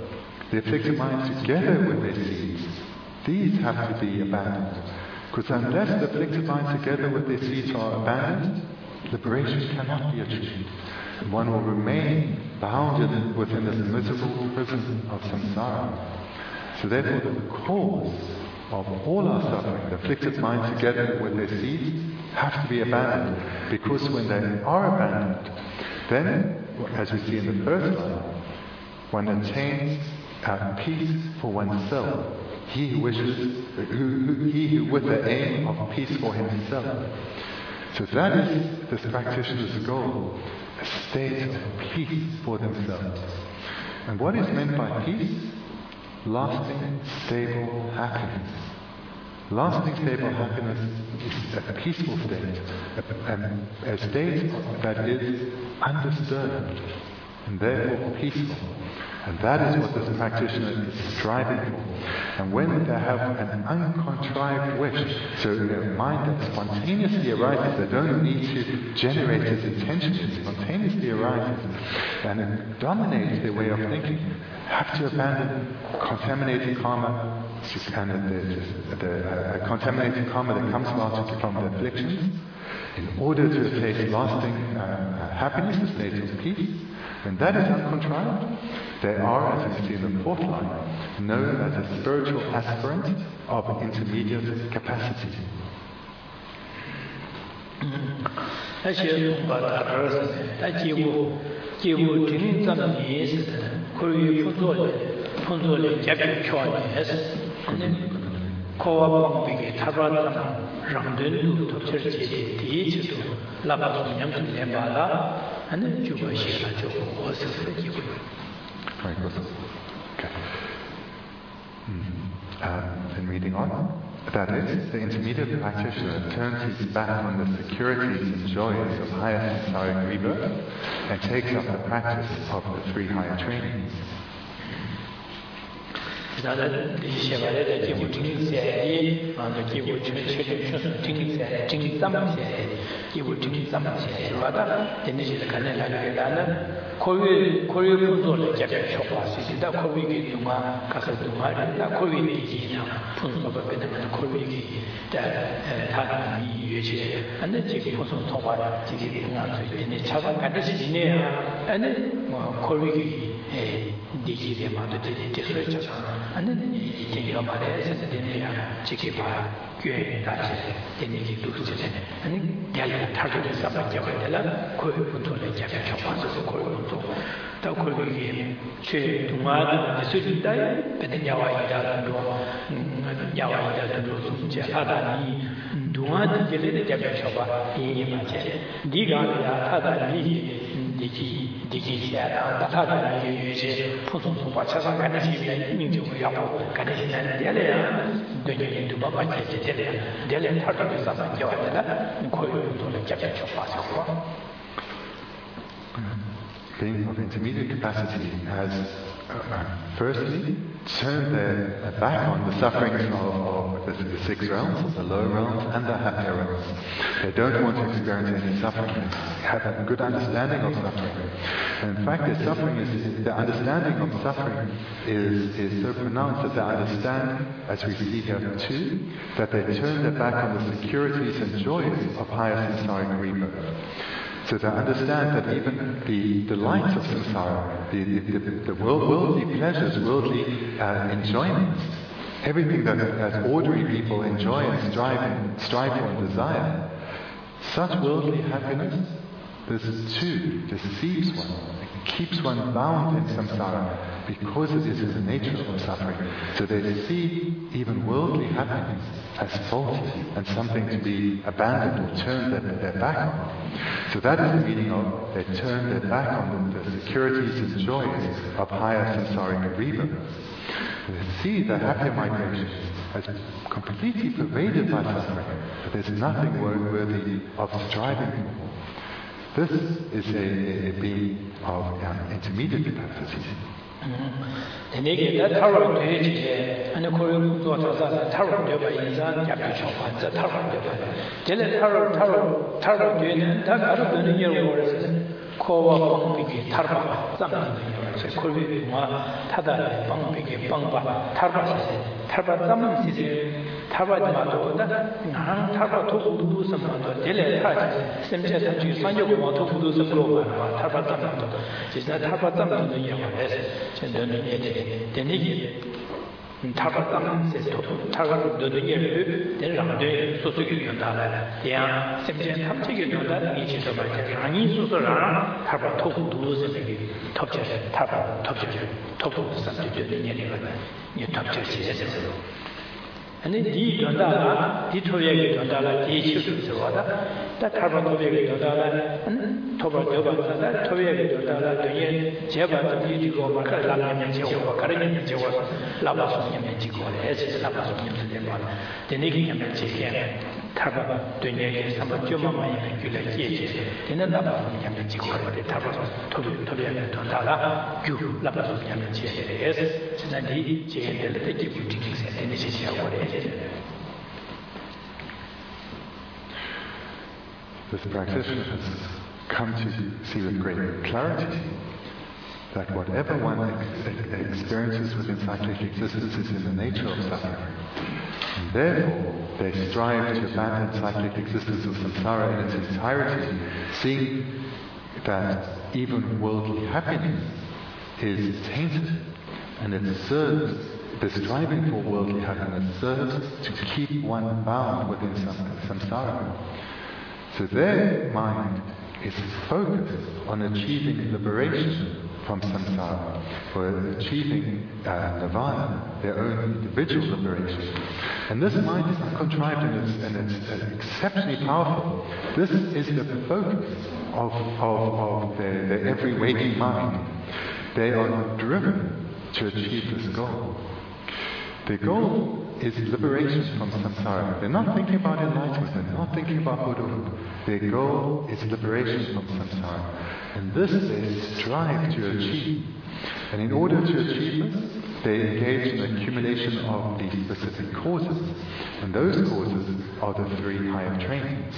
The afflicted mind together with their seeds, these have to be abandoned. Because unless the afflicted mind together with their seeds are abandoned, liberation cannot be achieved. And one will remain bound in, within this miserable prison of samsara. So therefore the cause of all our suffering, the afflicted mind together with their seeds, have to be abandoned. Because when they are abandoned, then, as we see in the first line, one attains uh, peace for oneself. He who wishes, who, who, he who with the aim of peace for himself. So that is this practitioner's goal, a state of peace for themselves. And what is meant by peace? Lasting, stable happiness. Lasting, stable happiness is a peaceful state, a, a, a state that is undisturbed and therefore peaceful. And that is what this practitioner is striving for. And when they have an uncontrived wish, so a mind that spontaneously arises, they don't need to generate its intention, it spontaneously arises and it dominates their way of thinking, have to abandon contaminated karma, and the, the, the uh, contaminated karma that comes about from the afflictions, in order to attain lasting uh, happiness, a state of peace. When that is uncontrived, they are, as we see in the fourth line, known as a spiritual aspirant of intermediate capacity. Very good. Okay. Mm-hmm. Um, then reading on. That is, the intermediate practitioner turns his back on the securities and joys of higher samsaric rebirth and takes up the practice of the three higher trainings. and then you know, but as the dinner, chicken pie, good, that's it, then you do it, and then get target somebody, could put to the jacket, so could to the could be to mother, the student died, but then Yawa doesn't do Yawa doesn't do Jahadani, do not get the jacket shop in Mache, Diga, Hadani. Digi, Digi, Tata, you say, put on what Chassan you do Yapo, Kadishan and Delia, do you need to Baba Delia, Delia, Tartar, Sasa, Yavana, and call you to the Japan of Being of intermediate capacity has, uh, firstly, turned their back on the sufferings of, of the, the six realms, the lower realms, and the happier realms. They don't want to experience any suffering. They have a good understanding of suffering. And in fact, their suffering is, the understanding of suffering is, is so pronounced that they understand, as we see here too, that they turn their back on the securities and joys of higher samsaric rebirth. So they understand that even the delights of samsara, the, the, the, the world, worldly pleasures, worldly uh, enjoyments, everything that as ordinary people enjoy and strive, and strive for and desire, such worldly happiness, this too deceives one, it keeps one bound in samsara because it is the nature of suffering. So they see even worldly happiness as faulty and something to be abandoned or turned their, their back on. So that is the meaning of they turn their back on the, the securities and joys of higher samsaric rebirth. They see the happier migration as completely pervaded by suffering, but there's nothing worthy of striving for. This is a, a being of um, intermediate capacity. The negative Taro and the Korean daughter, Taro Deva is on Yapichop, the Taro Deva. Tell Taro, Taro, Taro, and that other than a year or kowa pangpiki tarpa zamdana se kolwe ma tada pangpiki pangpa tarpa se tarpa zam se tarpa mato da nang tarpa tokudu samando dele ta semche sanju sanyo ko tokudu samlo ba tarpa zamdo jisna tarpa zamdo ya es chendon ne de denigi tarpa zam se to tarpa do de ye de ram de so so yu da la ya semche tamche ge da ni chi so ba rang so so ra tarpa tokudu se be topche tarpa topche tokudu samje de ne ne ba ni topche chi se se 아니 이 전달아 이 토백의 전달아 이 실수서다 다 타바 토백의 전달아 토바 저바다 토백의 전달아 등에 제바 이지고 막을 라면 제고 가르면 제고 라바소님 지고 에스 라바소님 되면 되니기 냐면 제게 타바 등에 삼바 좀만이 길에 끼지 되는 라바소님 냐면 지고 가르데 타바 토백 토백의 전달아 규 라바소님 제게 에스 지난디 제게 될 기부 지기세 되는 시시하고 This practitioner has come to see with great clarity that whatever one ex experiences within cyclic existence is in the nature of suffering. And therefore, they strive to abandon cyclic existence of samsara in its entirety, seeing that even worldly happiness is tainted and it serves, the striving for worldly happiness serves to keep one bound within samsara. So their mind is focused on achieving liberation from samsara, or achieving uh, nirvana, their own individual liberation. And this mind is contrived and it's, and it's uh, exceptionally powerful. This is the focus of, of, of their, their every waking mind. They are driven to achieve this goal. Their goal is liberation from samsara. They're not thinking about enlightenment, they're not thinking about Buddhahood. Their goal is liberation from samsara. And this they strive to achieve. And in order to achieve this, they engage in the accumulation of the specific causes. And those causes are the three higher trainings.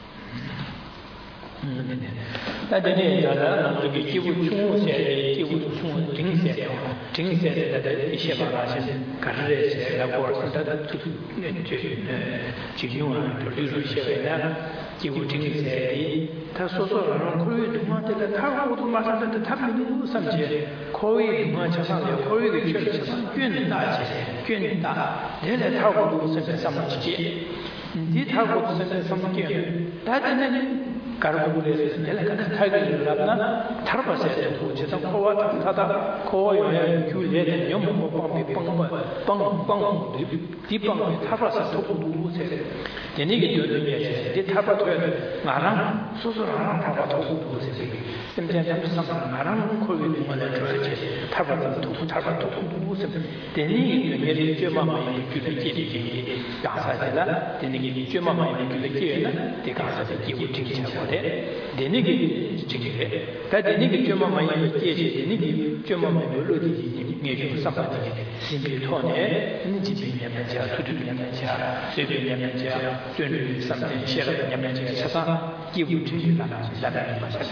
다 되네 자라 저기 기부 충세 기부 충 등세 등세 이些把那些感觉些来过他的这这经用啊就例如些为呢기부 등세他说说让口语同啊这个他我都马上的他们都上去口语同啊加上了口语的确实更大些更大原来他我都是在上面去你他我都是在上面去但是呢가르고레스 텔레카는 타이거를 잡나 타르바세에 도치선 코와 타다 코와에 규례는 영모 방비 방방 방방 디방비 타르바세 도구도세 되니게 되는게 데 타르바토에 나랑 수수랑 타르바토도세 샘전 삼삼 나랑 코위는 원래 그렇지 타르바토 도구 타르바토 도구세 되니게 되니게 쩨마마이 규례끼리 야사지라 되니게 쩨마마이 규례끼리는 대가사지 기부 ting치고 되니게 지게 다 되니게 좀 많이 계시 되니게 좀 많이 놀러지 내주 상관이 신비토네 인지비면 자 수두면 자 세비면 자 전류 상태 시라면 자 차사 기부 주시라 나다는 것을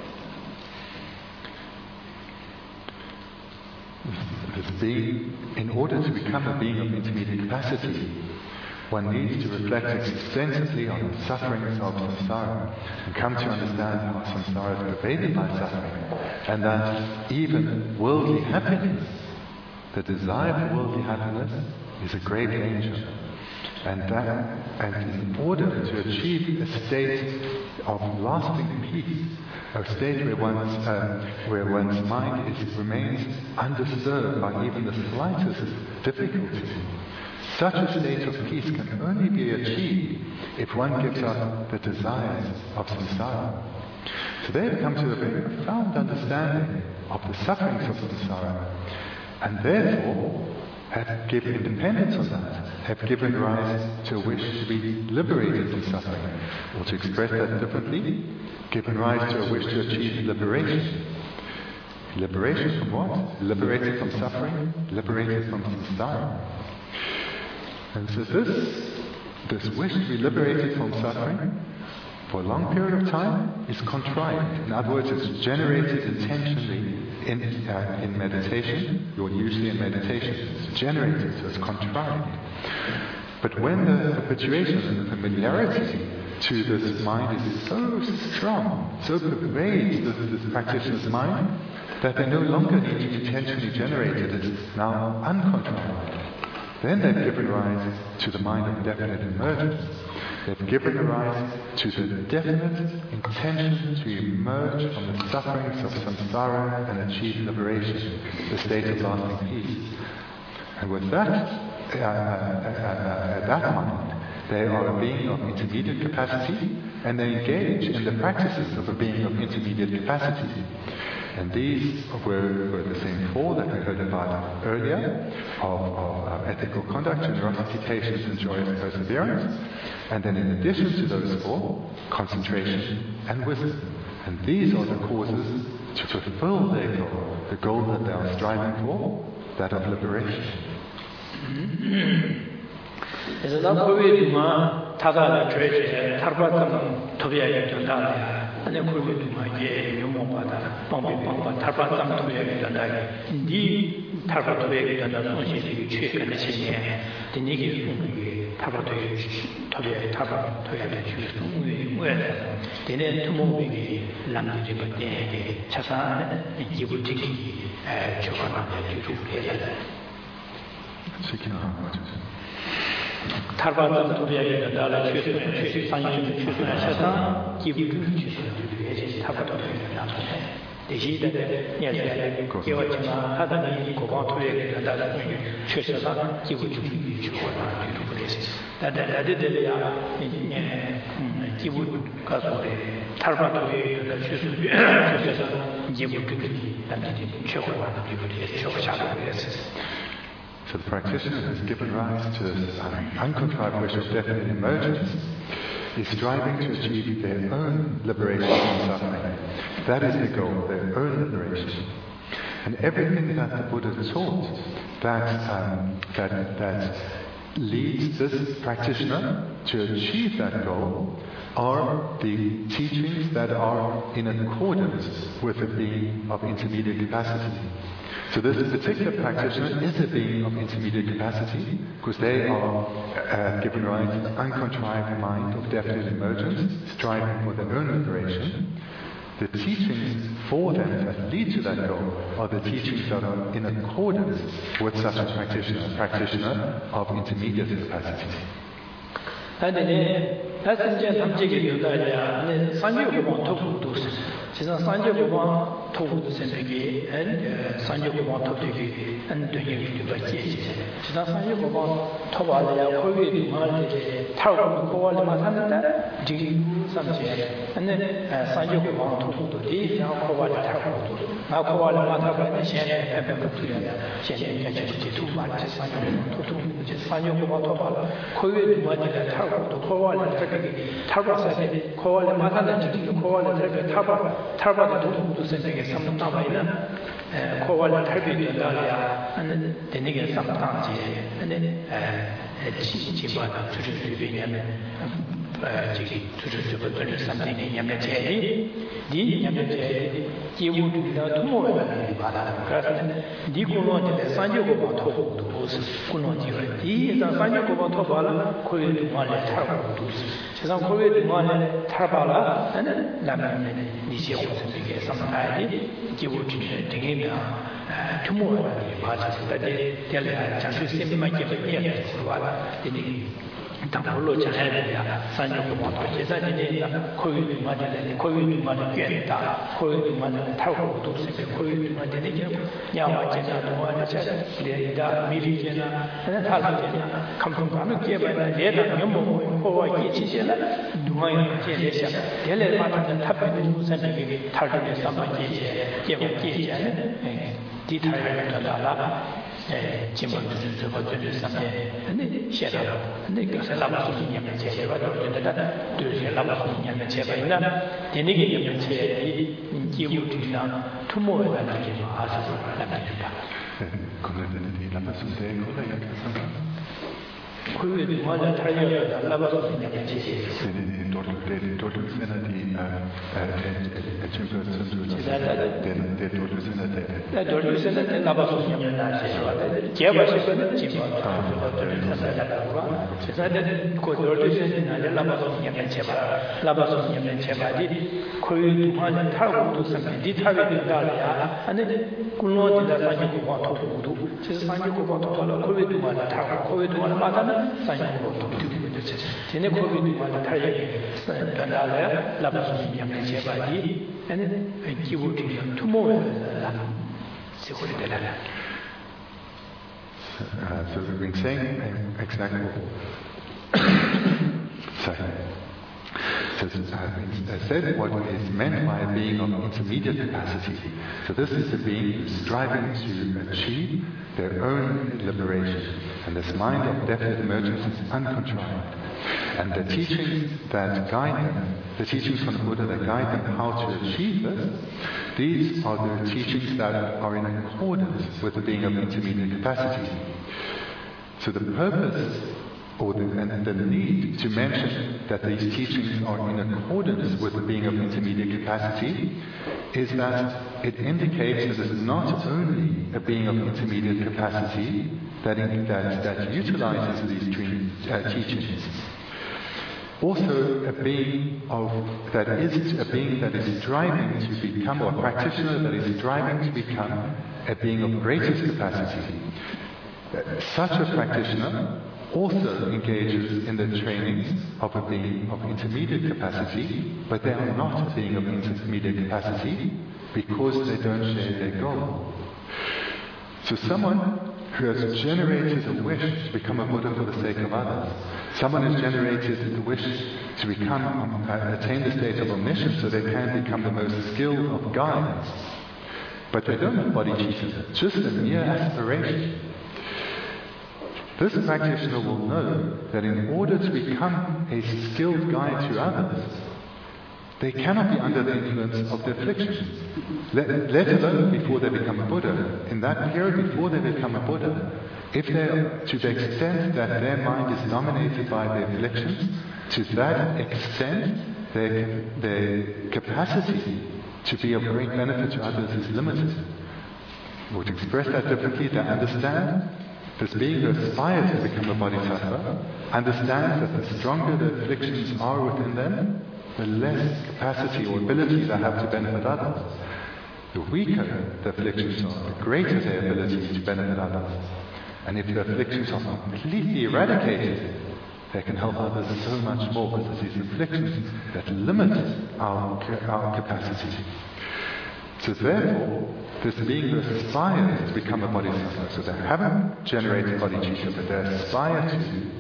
This being, in order to become a being of intermediate capacity, one needs to reflect extensively on the sufferings of samsara and come to understand how samsara is pervaded by suffering, and that even worldly happiness, the desire for worldly happiness, is a great danger. And that, and in order to achieve a state of lasting peace, a state where one's uh, where one's mind is, remains undisturbed by even the slightest difficulty, such a state of peace can only be achieved if one gives up the desires of samsara. So they have come to a very profound understanding of the sufferings of samsara, and therefore have given independence on that, have given rise to a wish to be liberated from suffering, or to express that differently, given rise to a wish to achieve liberation. Liberation from what? Liberated from suffering, liberated from samsara. And so this, this wish to be liberated from suffering for a long period of time is contrived. In other words, it's generated intentionally in, uh, in meditation, or usually in meditation. It's generated, so it's contrived. But when the habituation and the familiarity to this mind is so strong, so pervades this, this practitioner's mind, that they no longer need to intentionally generate it. It's now uncontrolled. Then they've given rise to the mind of definite emergence. They've given rise to the definite intention to emerge from the sufferings of samsara and achieve liberation, the state of lasting peace. And with that, uh, uh, uh, that mind, they are a being of intermediate capacity, and they engage in the practices of a being of intermediate capacity. And these were, were the same four that we heard about earlier, of, of uh, ethical conduct, generosity, patience, and joyous perseverance. And then in addition to those four, concentration and wisdom. And these are the causes to fulfill their goal, the goal that they are striving for, that of liberation. 그래서 나 고위도마 타다를 죄죄 탈바tam 토비하게 된다. 아니 고위도마 이게 용모받아 뻥뻥뻥 탈바tam 토비하게 된다. 이 탈바 토비하게 된다. 손실이 최근에 신에 되니게 탈바 토비하게 탈바 토비하게 주는 뭐야? 되는 투모비기 남들이 그때 차산 기부 특히 저거나 주주해야 탈바tam 토비하게 된다. 최소 상위점 최소한 차산 기부 주주해야지 탈바tam 토비하게 대시대 예제 개화지만 하다니 고방 토비하게 된다. 최소한 기부 주주해야 다다다들이야 기부 가서래 탈바토에 최소 최소한 기부 주주기 남들이 최고와 비교해서 최고차로 했어요. So the practitioner has given rise to this uncontrived wish of definite emergence, is striving to achieve their own liberation from suffering. That is their goal, their own liberation. And everything that the Buddha taught that, um, that, that leads this practitioner to achieve that goal are the teachings that are in accordance with the being of intermediate capacity. So this particular practitioner is a being of intermediate capacity because they are uh, given rise to the uncontrived mind of definite emergence, striving for their own liberation. The teachings for them that lead to that goal are the teachings that are in accordance with such a practitioner, a practitioner of intermediate capacity. 지상 산조고방 토부도 생각이 산조고방 토부기 안되게 되겠지. 지상 산조고방 토바야 거기 말때 타고 고발을 만한다. 지금 삼제. 근데 산조고방 토부도이 고발을 타고 나 고발을 만하고 시행에 배배부터야. 시행에 같이 두발 산조고방 토부 산조고방 토발 거기 말때 타고 고발을 타기 타바서 고발을 만한다. 지금 고발을 타기 타바 탈바도 도도 생각에 삼남바이나 코발을 탈비된다야 하는 되게 삼남지 근데 지지바다 주주주비냐면 지기 주주주분들 삼땡이 냠매제리 니 냠매제리 기부주다 도모에 받아 그래서 니 고노한테 산조고바 토고도 고노지가 이 산조고바 토발라 코에 말에 타고 세상 코에 말에 타발라 나는 남는 니제 호스비게 삼나이 기부주에 되게면 도모에 받아서 때 될래 장수 셈마게 되게 그러와 되니 당불로 잘해야 산조고바 제사지니 코에 말에 코에 말에 깨다 코에 말에 타고 또 코에 말에 되게 야와제나 도와제나 레다 미리제나 하나 탈제나 감성감을 깨봐야 레다 면모 호와 끼치제나 누마야 제제샤 델레 마탄 탑베는 무산에게 탈게 삼바제제 깨봐 끼제는 디타일을 에 지금부터 저거들 삼에 근데 시에다 근데 그 살라바스님의 제가 도전다 둘이 살라바스님의 제가 있나 되니게 있는 제이 기부들이나 투모에 관한 게 아주 남깁니다. 그거는 이 남았는데 그거야 약간 그 뭐냐 타이어 살라바스님의 제이 Tiene COVID wala thaya dandala la basu yang cheba di ane kibu ti tumo la sikuri de la. So we've been saying exactly. Sorry. So it's uh, said what is meant by a being of intermediate capacity. So this is a being who's striving to achieve their own liberation, and this mind of definite emergence is uncontrolled. And the teachings that guide them, the teachings from the Buddha that guide them how to achieve this, these are the teachings that are in accordance with the being of intermediate capacity. So the purpose or the, and the need to mention that these teachings are in accordance with the being of intermediate capacity is that it indicates that it's not only a being of intermediate capacity that, in, that, that utilizes these dream, uh, teachings, also a being of that is a being that is striving to become, or a practitioner that is striving to become a being of greatest capacity. Such a practitioner also engages in the trainings of a being of intermediate capacity, but they are not a being of intermediate capacity because they don't share their goal. So someone who has generated a wish to become a Buddha for the sake of others, someone has generated the wish to become, uh, attain the state of omniscience so they can become the most skilled of guides, but they don't have bodhicitta, just a mere aspiration. This practitioner will know that in order to become a skilled guide to others, they cannot be under the influence of the afflictions, let, let alone before they become a Buddha. In that period before they become a Buddha, if they, to the extent that their mind is dominated by the afflictions, to that extent their, their capacity to be of great benefit to others is limited. Or to express that differently, they understand this being who aspires to become a bodhisattva understands that the stronger the afflictions are within them, the less capacity or ability they have to benefit others. The weaker the afflictions are, the greater their ability to benefit others. And if the afflictions are completely eradicated, they can help others so much more, because it's these afflictions that limit our, our capacity. So therefore, this being who aspires to become a bodhisattva, so they haven't generated bodhicitta, but they aspire to,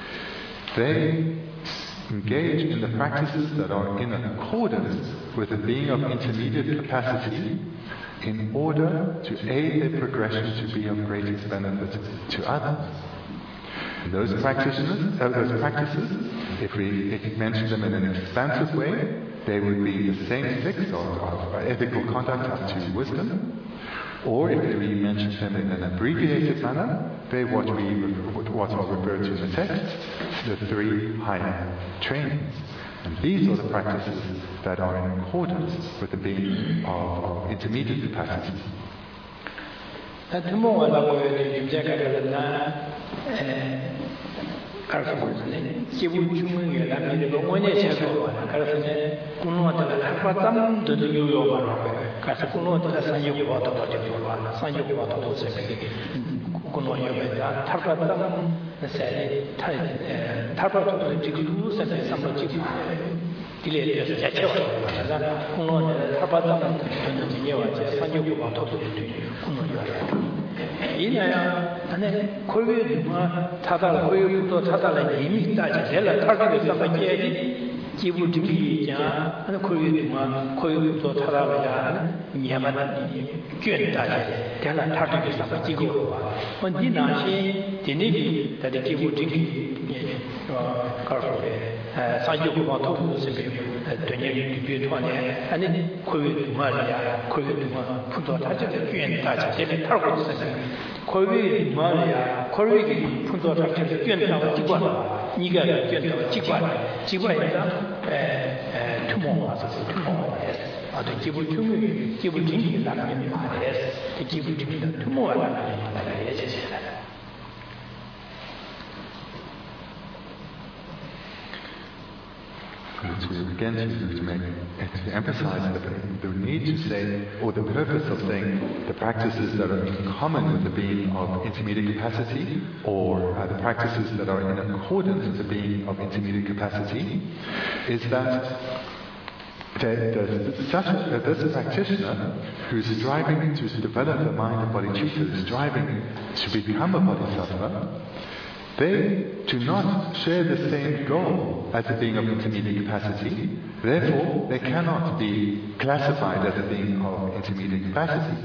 they engage in the practices that are in accordance with the being of intermediate capacity in order to aid their progression to be of greatest benefit to others. And those practitioners, uh, those practices, if we if mention them in an expansive way, they would be the same six of, of ethical conduct up to wisdom. Or if we mention them in an abbreviated manner, they what we what are referred to in the text, the three higher trainings. And these are the practices that are in accordance with the being of, of intermediate capacity. Karfane kibu chumun ya la mi de ngone che ko karfane kuno ta la fa tam de yo yo ba ro ka sa kuno ta san yo ba to to yo ba san yo ba to to se kuno yo ba ta ta fa tam se le ta ta fa to to ji lu se se sam ji di le de se che wa da kuno ta fa tam de ji ye wa san yo ba to to kuno yo 이나야 안에 고유의 타달 고유도 타달의 이미 따지 내가 타달의 삼바지에 기부 등기자 안에 고유의 고유도 타달의 미야만卷따지 내가 타달의 삼바지고 언디나시 디니기 다리 기부 등기 어 가르에 사주고 토부스에 되게 뒤에토네 아니 고유의 말이야 고유의 푸도 타지의卷따지 내가 타고 있어요. 고유의 말이야 고유의 푸도 타지의卷따지 기관 니가 견도 직관 직관이다 에 투모 와서 투모 아주 기본 중요 기본 중요 라면 말에 기본 중요 투모가 말에 예제시다. To again to, to make to emphasize the, the need to say, or the purpose of saying the practices that are in common with the being of intermediate capacity, or uh, the practices that are in accordance with the being of intermediate capacity, is that the, the, such a, this practitioner who's striving to develop the mind of bodhicitta, striving to become a bodhisattva, they do not share the same goal as a being of intermediate capacity. Therefore, they cannot be classified as a being of intermediate capacity.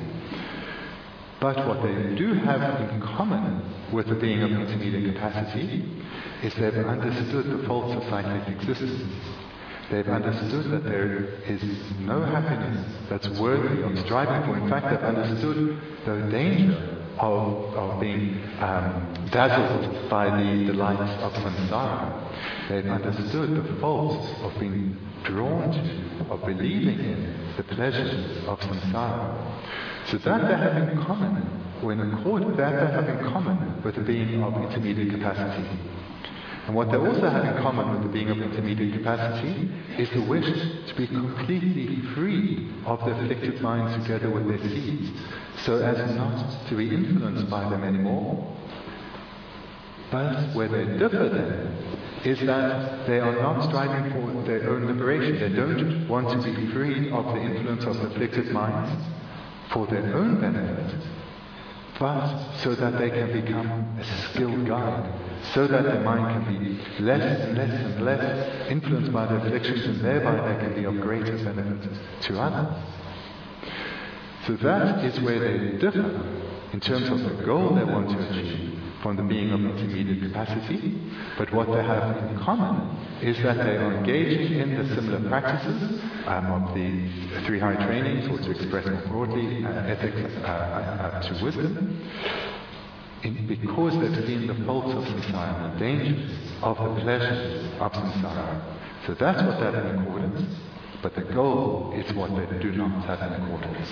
But what they do have in common with the being of intermediate capacity is they've understood the faults of cyclic existence. They've understood that there is no happiness that's worthy of striving for. In fact, they've understood the danger Of, of being um, dazzled by the delights of samsara. They've understood the faults of being drawn to, of believing in the pleasures of samsara. So that they have in common, or in accord with that they have in common with the being of intermediate capacity. And what they also have in common with the being of intermediate capacity is the wish to be completely free of the afflicted mind together with their seeds, so as not to be influenced by them anymore. But where they differ then is that they are not striving for their own liberation. They don't want to be free of the influence of the afflicted minds for their own benefit, but so that they can become a skilled guide, so that their mind can be less and less and less influenced by the afflictions, and thereby they can be of greater benefit to others. So that is where they differ in terms of the goal they want to achieve from the being of intermediate capacity, but what they have in common is that they are engaging in the similar practices um, of the three high trainings, or to express more broadly, uh, ethics uh, uh, to wisdom, in, because they've seen the faults of samsara, the dangers of the pleasures of samsara. So that's what they have in accordance, but the goal is what they do not have in accordance.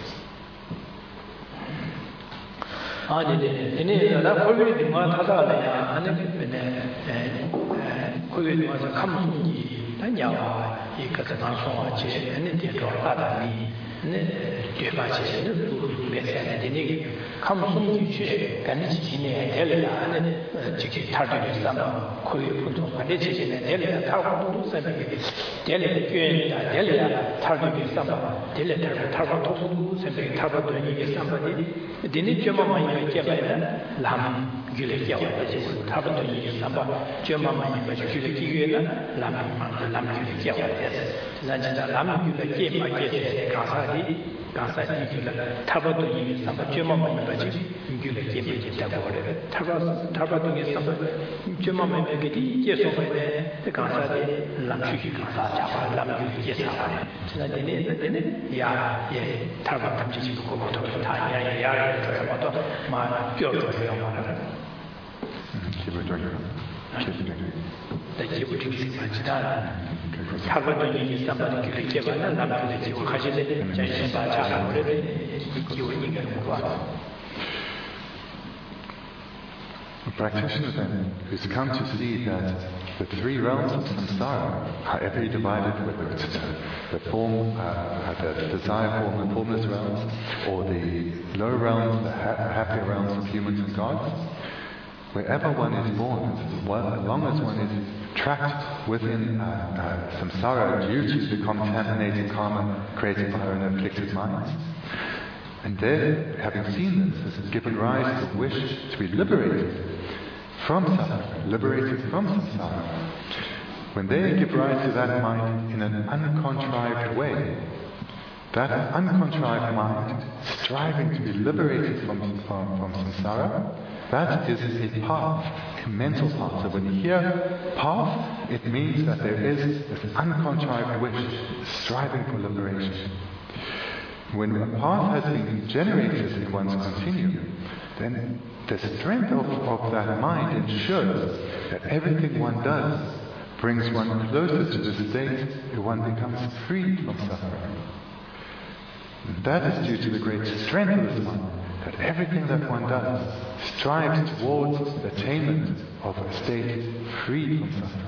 아, 네, 네, 네, 나 거기에 뭐 하다가야 하는 게 네, 거기에 와서 감성이 다냐와 이 같은 방송하지 않는 데도 하다니 네, 되바지는 또 메시아에 되니 감성이 주에 간지네 될라 하는 지기 탈들이 삼아 거기 분도 받으시네 될라 탈고도 선생님이 될라 교회다 될라 탈들이 삼아 될라 탈고 탈고 선생님이 탈고도 이게 삼아니 되니 좀만 이렇게 봐야 람 길에 겨워야지 탈고도 이게 삼아 좀만 이렇게 길에 기회는 람 람 길에 겨워야지 진짜 람 길에 깨마게 가사리 가사리 길에 탈고도 이게 삼아 좀만 이렇게 길에 깨마게 되고 탈고 탈고도 이게 삼아 좀만 이렇게 계속해 가사리 람 주기 가사 람 길에 계속해 진짜 되니 되니 야예 탈고 담지 그거 다 야야 저야도 마 껴줘요 말하는 기분 좋아요. 기분 좋아요. 네, 기분 좋습니다. 탈고도 이게 삼아 길에 깨바는 남편이 지고 가시는 자신 바자 오래된 기운이 있고 A practitioner then who's come to see that the three realms of samsara, however divided, whether it's the form, uh, the desire form, the formless realms, or the lower realms, the ha- happier realms of humans and gods, wherever one is born, as long as one is trapped within uh, uh, samsara due to the contaminating karma created by our own afflicted minds, and there, having seen this, has given rise to the wish to be liberated from suffering, liberated from samsara. When they give rise to that mind in an uncontrived way, that uncontrived mind striving to be liberated from, from, from samsara, that is a path, a mental path. So when you hear path, it means that there is this uncontrived wish, striving for liberation. When a path has been generated in one's continuum, then the strength of, of that mind ensures that everything one does brings one closer to the state where one becomes free from suffering. And that is due to the great strength of this mind, that everything that one does strives towards the attainment of a state free from suffering.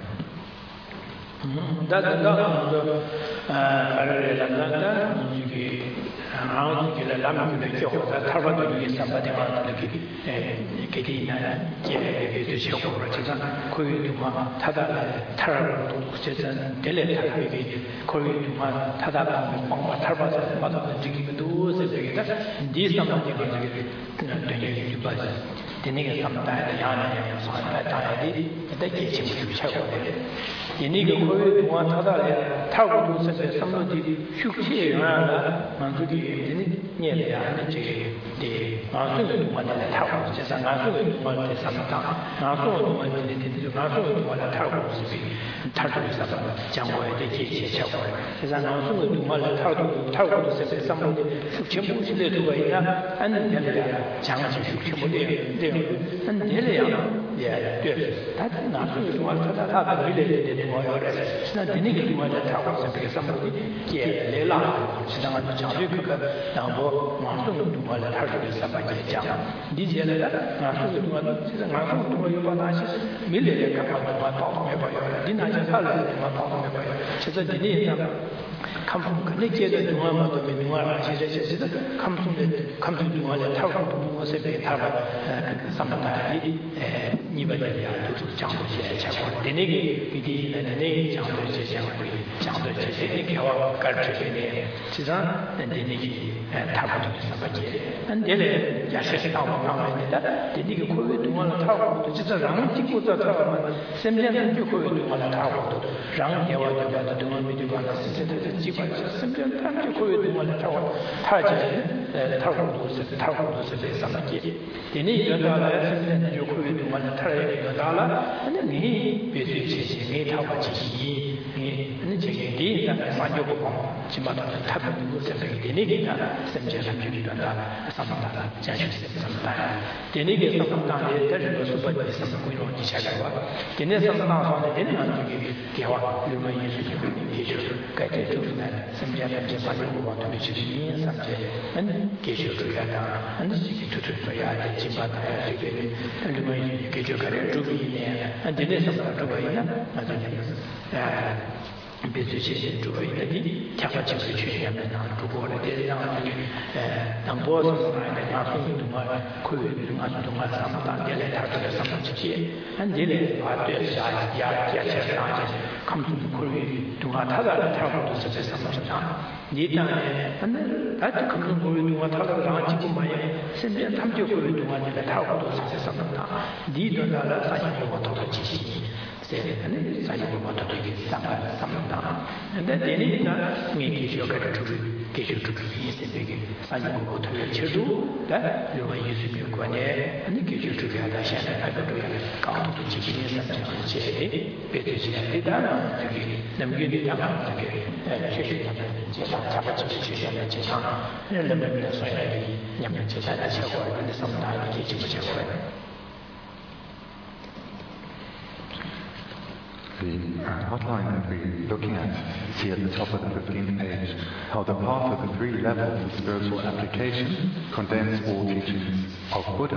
The outline that we're looking at is here at the top of the fifteenth page, how the path of the three levels of spiritual application condense all teachings of Buddha.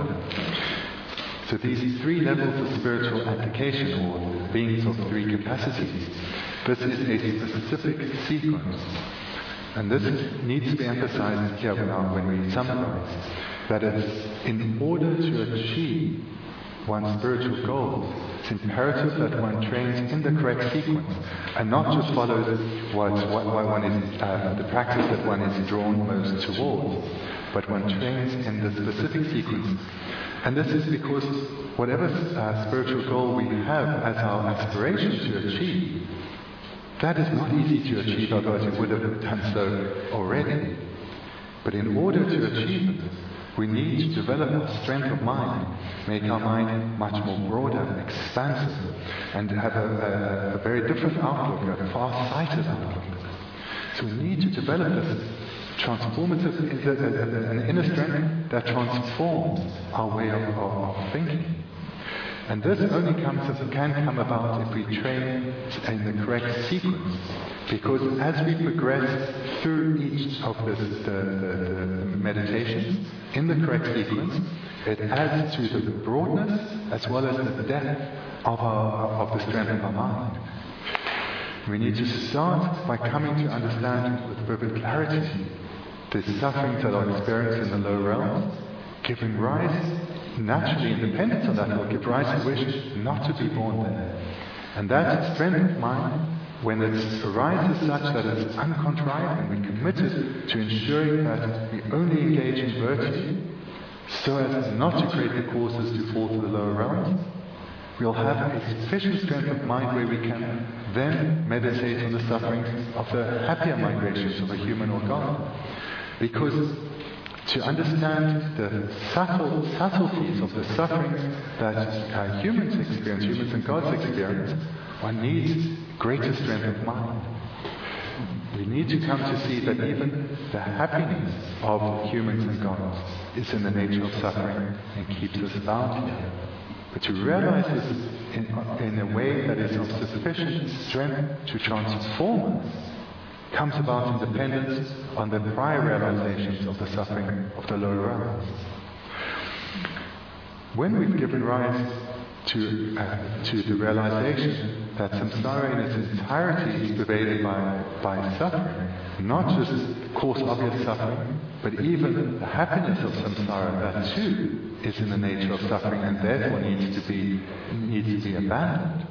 So these three levels of spiritual application, or beings of three capacities, this is a specific sequence. And this needs to be emphasized here now when we summarize, that it's in order to achieve one's spiritual goals, it's imperative that one trains in the correct sequence and not just follows what, what, what one is, uh, the practice that one is drawn most towards, but one trains in the specific sequence. And this is because whatever uh, spiritual goal we have as our aspiration to achieve, that is not easy to achieve, otherwise we would have done so already. But in order to achieve it, we need to develop a strength of mind, make our mind much more broader and expansive, and have a, a, a very different outlook, a far-sighted outlook. So we need to develop this transformative, an inner strength that transforms our way of, of, of thinking. And this only comes, can come about if we train in the correct sequence. Because as we progress through each of this, the, the, the meditations in the correct sequence, it adds to the broadness as well as the depth of, our, of the strength of our mind. We need to start by coming to understand with vivid clarity the sufferings that are experienced in the lower realms, giving rise, naturally independent of that, will give rise to wish not to be born there. And that strength of mind, when it arises such that it's uncontrived and we're committed to ensuring that we only engage in virtue so as not to create the causes to fall to the lower realms, we'll have a sufficient strength of mind where we can then meditate on the sufferings of the happier migrations of a human or God. Because to understand the subtle subtleties of the sufferings that uh, humans experience, humans and gods experience, one needs greater strength of mind. We need to come to see that even the happiness of humans and gods is in the nature of suffering and keeps us bound here. But to realize this in, in a way that is of sufficient strength to transform us comes about in dependence on the prior realizations of the suffering of the lower realms. When we've given rise to, uh, to the realization that samsara in its entirety is pervaded by, by suffering, not just coarse obvious suffering, but even the happiness of samsara, that too is in the nature of suffering and therefore needs to be, needs to be abandoned,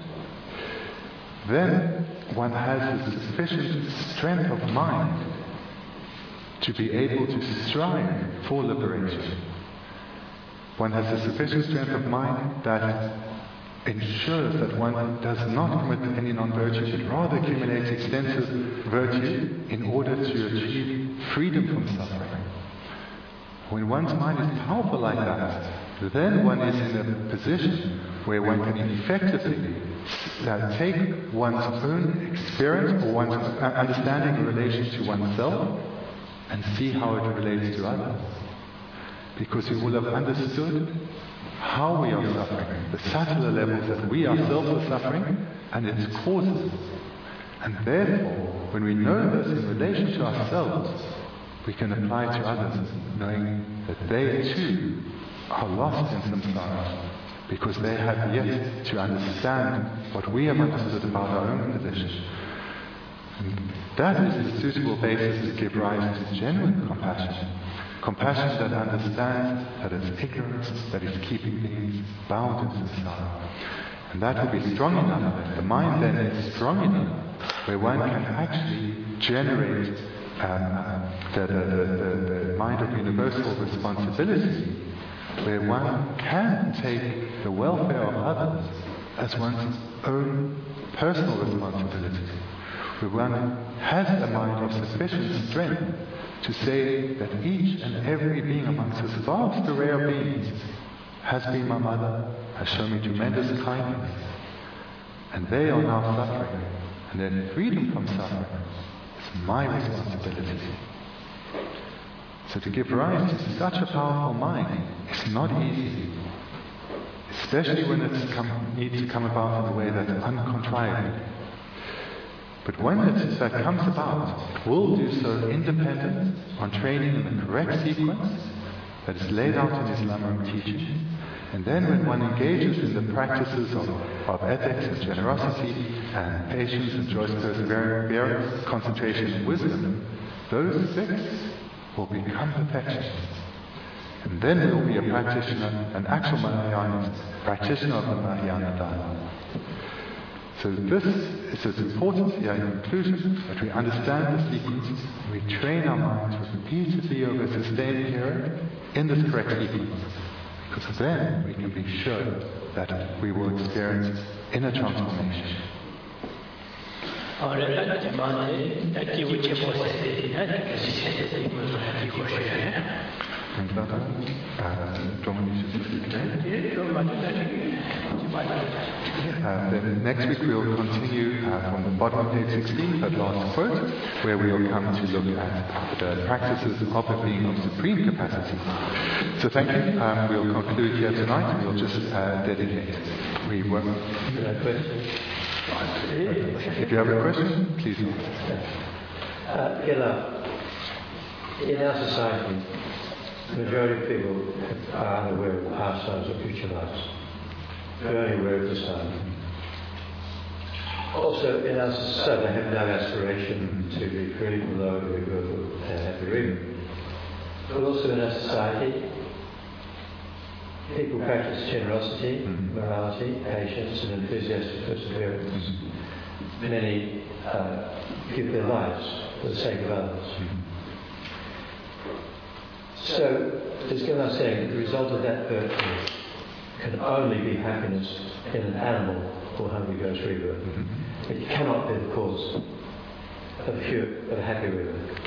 then one has the sufficient strength of mind to be able to strive for liberation. One has the sufficient strength of mind that ensures that one does not commit any non-virtue, but rather accumulates extensive virtue in order to achieve freedom from suffering. When one's mind is powerful like that, then one is in a position where one can effectively uh, take one's own experience or one's understanding in relation to oneself and see how it relates to others. Because we will have understood how we are suffering, the subtler levels that we ourselves are suffering, and its causes. And therefore, when we know this in relation to ourselves, we can apply to others, knowing that they too are lost in samsara, because they have yet to understand what we have understood about our own position. And that is the suitable basis to give rise to genuine compassion. Compassion that understands that it's ignorance that is keeping things bound in samsara. And that will be strong enough, the mind then is strong enough, where one can actually generate um, the, the, the, the mind of universal responsibility, where one can take the welfare of others as one's own personal responsibility, where one has a mind of sufficient strength to say that each and every being amongst this vast array of beings has been my mother, has shown me tremendous kindness, and they are now suffering, and their freedom from suffering is my responsibility. So to give rise to such a powerful mind is not easy, especially when it come, needs to come about in a way that's uncontrived. But when it, that comes about, we'll do so independent on training in the correct sequence that is laid out in Islamic teaching. And then when one engages in the practices of, of ethics and generosity and patience and joyous perseverance, concentration and wisdom, those six will become perfection. And then we will be a practitioner, an actual Mahayana practitioner of the Mahayana Dharma. So this is as important here in conclusion, that we understand the sequence, we train our minds repeatedly over a sustained period in this correct sequence. Because then we can be sure that we will experience inner transformation. Uh, Uh, then next week we'll continue uh, from the bottom of page sixteen, that last quote, where we'll come to look at the practices of a being of supreme capacity. So thank you. Um, we'll conclude here tonight, and we'll just uh, dedicate. We won't. If you have a question, please. Uh, in, our, in our society, the majority of people are unaware of past lives or future lives. They're only aware of this life. Also, in our society, they have no aspiration to be free from low rebirth and happy rebirth. But also in our society, people practice generosity, mm-hmm. morality, patience, and enthusiastic perseverance. Mm-hmm. Many uh, give their lives for the sake of others. Mm-hmm. So, as Gilman was saying, the result of that virtue can only be happiness in an animal or hungry ghost rebirth. Mm-hmm. It cannot be the cause of a, pure, of a happy rebirth.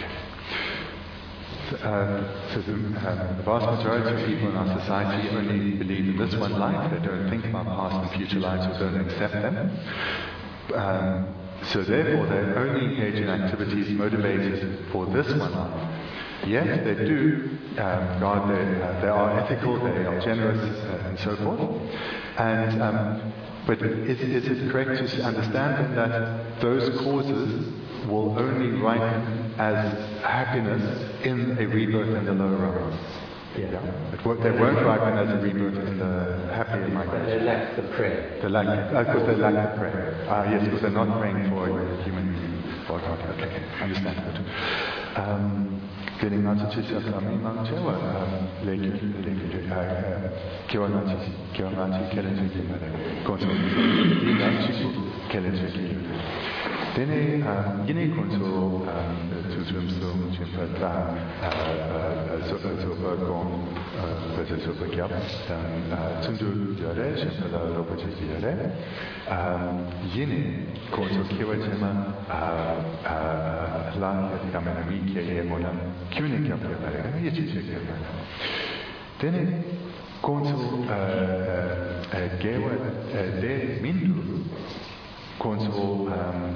Uh, so the, uh, the vast majority of people in our society only believe in this one life. They don't think about past and future lives or don't accept them. Um, so therefore they only engage in activities motivated for this one life. Yes, they do um, God, they, uh, they are ethical, they are generous, uh, and so forth. And um, but is, is it correct to understand that those causes will only ripen as happiness in a rebirth in the lower realms? Yeah. It won't, they won't ripen as a rebirth in the happier migration. They lack the prayer. They lack, uh, because they lack the prayer. Ah, uh, yes, because they're not praying for a human being. For God. Okay, understand that. Um, Getting out to teach us something on Chewa, like, Kiwanati, Kiwanati, Kelenji, Gonzo, Chiku, Kelenji. Then, Guinea Conso, Tusum, Chimpata, Sobergon, Professor Sobergap, Tundu Diare, Chimpala, Robotis Diare, Yine, Conso Kiwachema, La Kamenami, Kayamona. Communicate with them, you teach them. Then it goes to Gewa de Mindu, goes to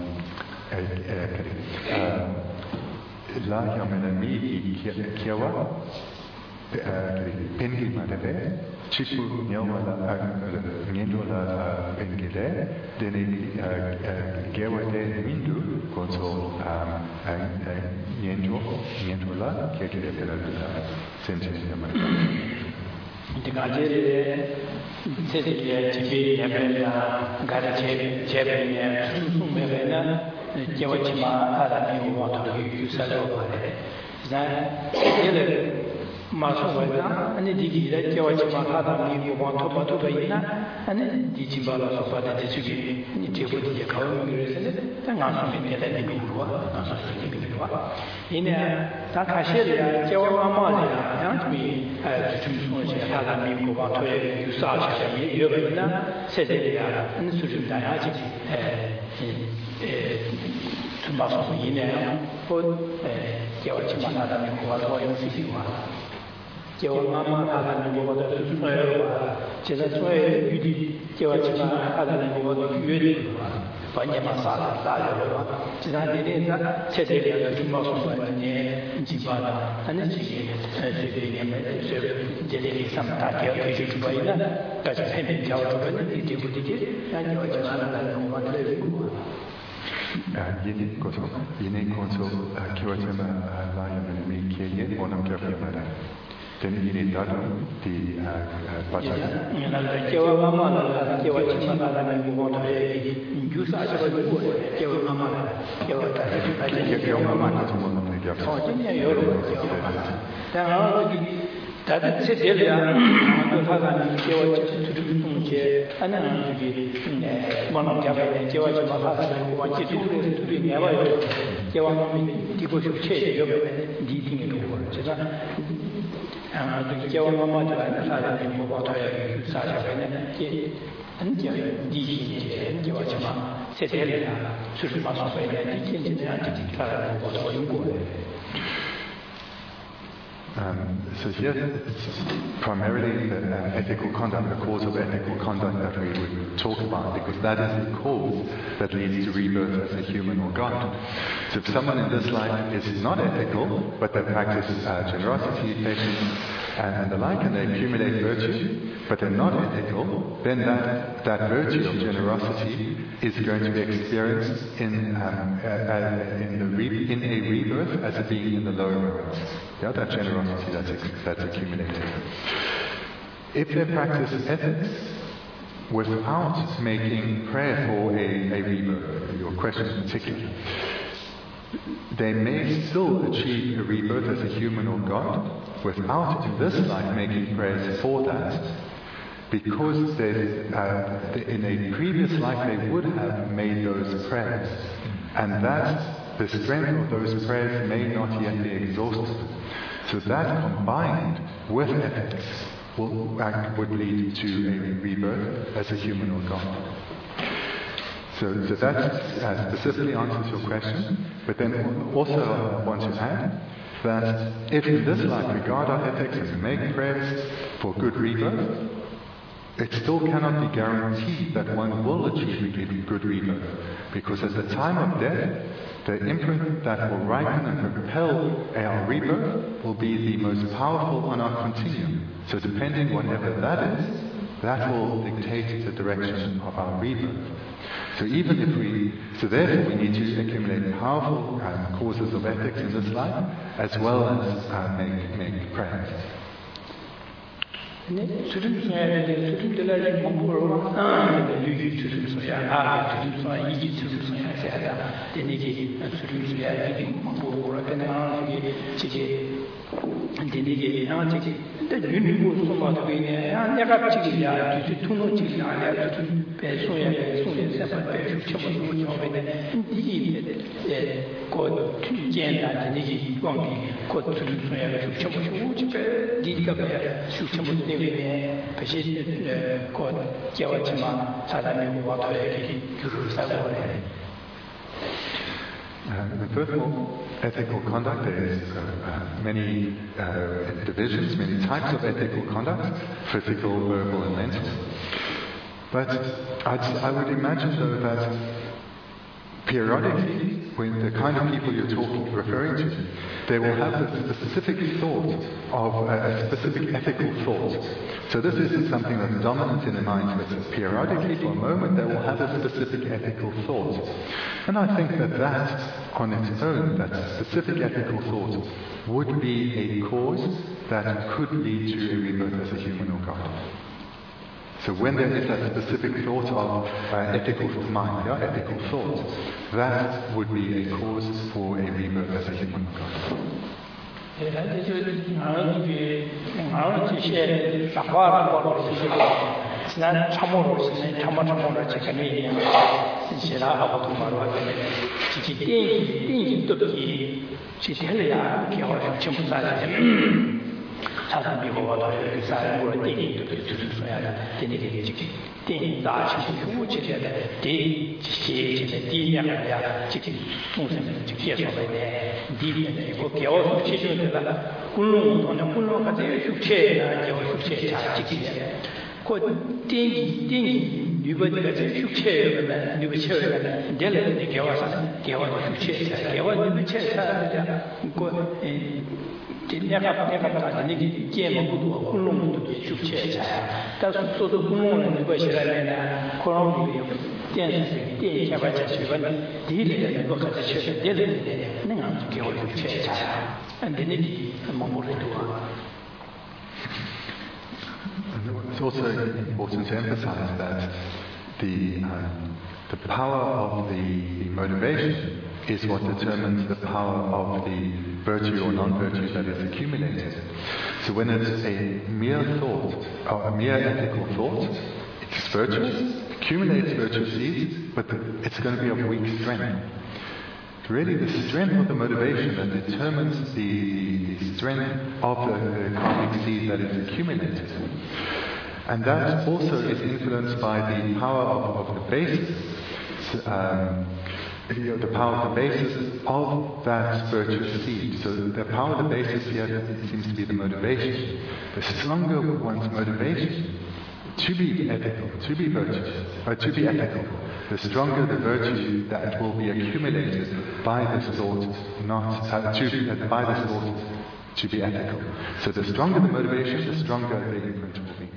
La Yamenami Kiawa, Pengi Madame, Chipu Nyawala, Nyendola Pengile, then it Gewa de Mindu, goes to Niento, Nientola, Kekele Pela, Sentinel. The Gajere, Cecilia, Tibi, Yabella, Gadache, Jebel, Sumevena, Jawachima, Adami, water, you sell that. Masovana, and the Digi, Jawachima, Adami, you want to put away, and the Jibala of the Tsugi, Nitibu, Yakao, and Nasu, in Takashiria, Jawamania, and me, Adami, who want to use such a Yovena, Cedelia, and Sujum Diaji, to Masovina, for Jawachima, Adami, who was going to see one. Mama had a water to swear, Chesaway, Yudi, Jawachima, Adam, Yudi, Panyamasa, Chizadina, Chetelia, to Moscow, Jibana, and Jelly, some Takia, to Baina, that's a heavy child of it, and Jawachima, and one living. Yeni Koso, Yeni Koso, Kiwachima, Lion, and me, Kaye, one of Kafia. Then you need that the Pacha. Mama, Kiwachima, and want to use as a good Mama, that Celia, to do and one of the Jawachima, wanted to be never. Jawami, people should change your eating it over. The Jawama, the water, Saja, and Digi, Jawachima, Celia, Sushima, and Um, so here, it's primarily the uh, ethical conduct, the cause of ethical conduct that we would talk about, because that is the cause that leads to rebirth as a human or God. So if someone in this life is not ethical, but they practice uh, generosity, patience, and, and the like, and they accumulate virtue, but they're not ethical, then that, that virtue of generosity is going to be experienced in, um, uh, uh, in, the re- in a rebirth as a being in the lower realms. Yeah, that generosity that's, ex- that's accumulated. If they practice ethics without making prayer for a, a rebirth, your question in particular, they may still achieve a rebirth as a human or God without in this life making prayers for that, because uh, in a previous life they would have made those prayers, and that the strength of those prayers may not yet be exhausted. So that combined with ethics will, uh, would lead to a rebirth as a human or God. So, so that uh, specifically answers your question, but then also I want to add that if in this life we guard our ethics and we make prayers for good rebirth, it still cannot be guaranteed that one will achieve a good rebirth, because at the time of death, the imprint that will ripen and propel our rebirth will be the most powerful on our continuum. So depending whatever that is, that will dictate the direction of our rebirth. So even if we, so therefore we need to accumulate powerful um, causes of ethics in this life, as well as uh, make, make prayers. 네, 주름소야인데 주름들을 공부로 아, 유기 주름소야, 아, 주름소야, 이기 주름소야 해야 돼. 되게 주름소야 이기 공부로 그냥 이게 지게 되게 아, 지게 근데 유니고 소마도 그냥 아, 내가 지게야, 주 투노 지게야, 내가 주 배소야, 배소야, 세번 배수 처벌을 요번에 이게 예, 곧 주제나 되게 광기 곧 주름소야 주 처벌을 집에 니가 배 수처벌 Uh, first of all, ethical conduct, there is uh, uh, many uh, divisions, many types of ethical conduct, physical, verbal and mental. But I'd, I would imagine though that periodically, when the kind of people you're talking, referring to, they will have a specific thought of a specific ethical thought. So this isn't something that's dominant in the mind, but periodically, for a moment, they will have a specific ethical thought. And I think that that, on its own, that specific ethical thought, would be a cause that could lead to a rebirth as a human or God. So when there is that specific thought of uh, ethical mind, yeah, ethical thought, that would be a cause for a rebirth as a human God. It's also important to emphasize that the, um, the power of the, the motivation is what determines the power of the virtue or non-virtue that is accumulated. So when it's a mere thought, or a mere ethical thought, it's virtuous, accumulates virtue seeds, but it's going to be of weak strength. Really the strength of the motivation that determines the, the strength of the, the karmic seed that is accumulated. And that also is influenced by the power of, of the basis. Um, you know, the power, the basis of that virtuous seed. So the power, the basis here seems to be the motivation. The stronger one's motivation to be ethical, to be virtuous, or to be ethical, the stronger the virtue that will be accumulated by this thought, not uh, to, uh, by this thought to be ethical. So the stronger the motivation, the stronger the imprint will be.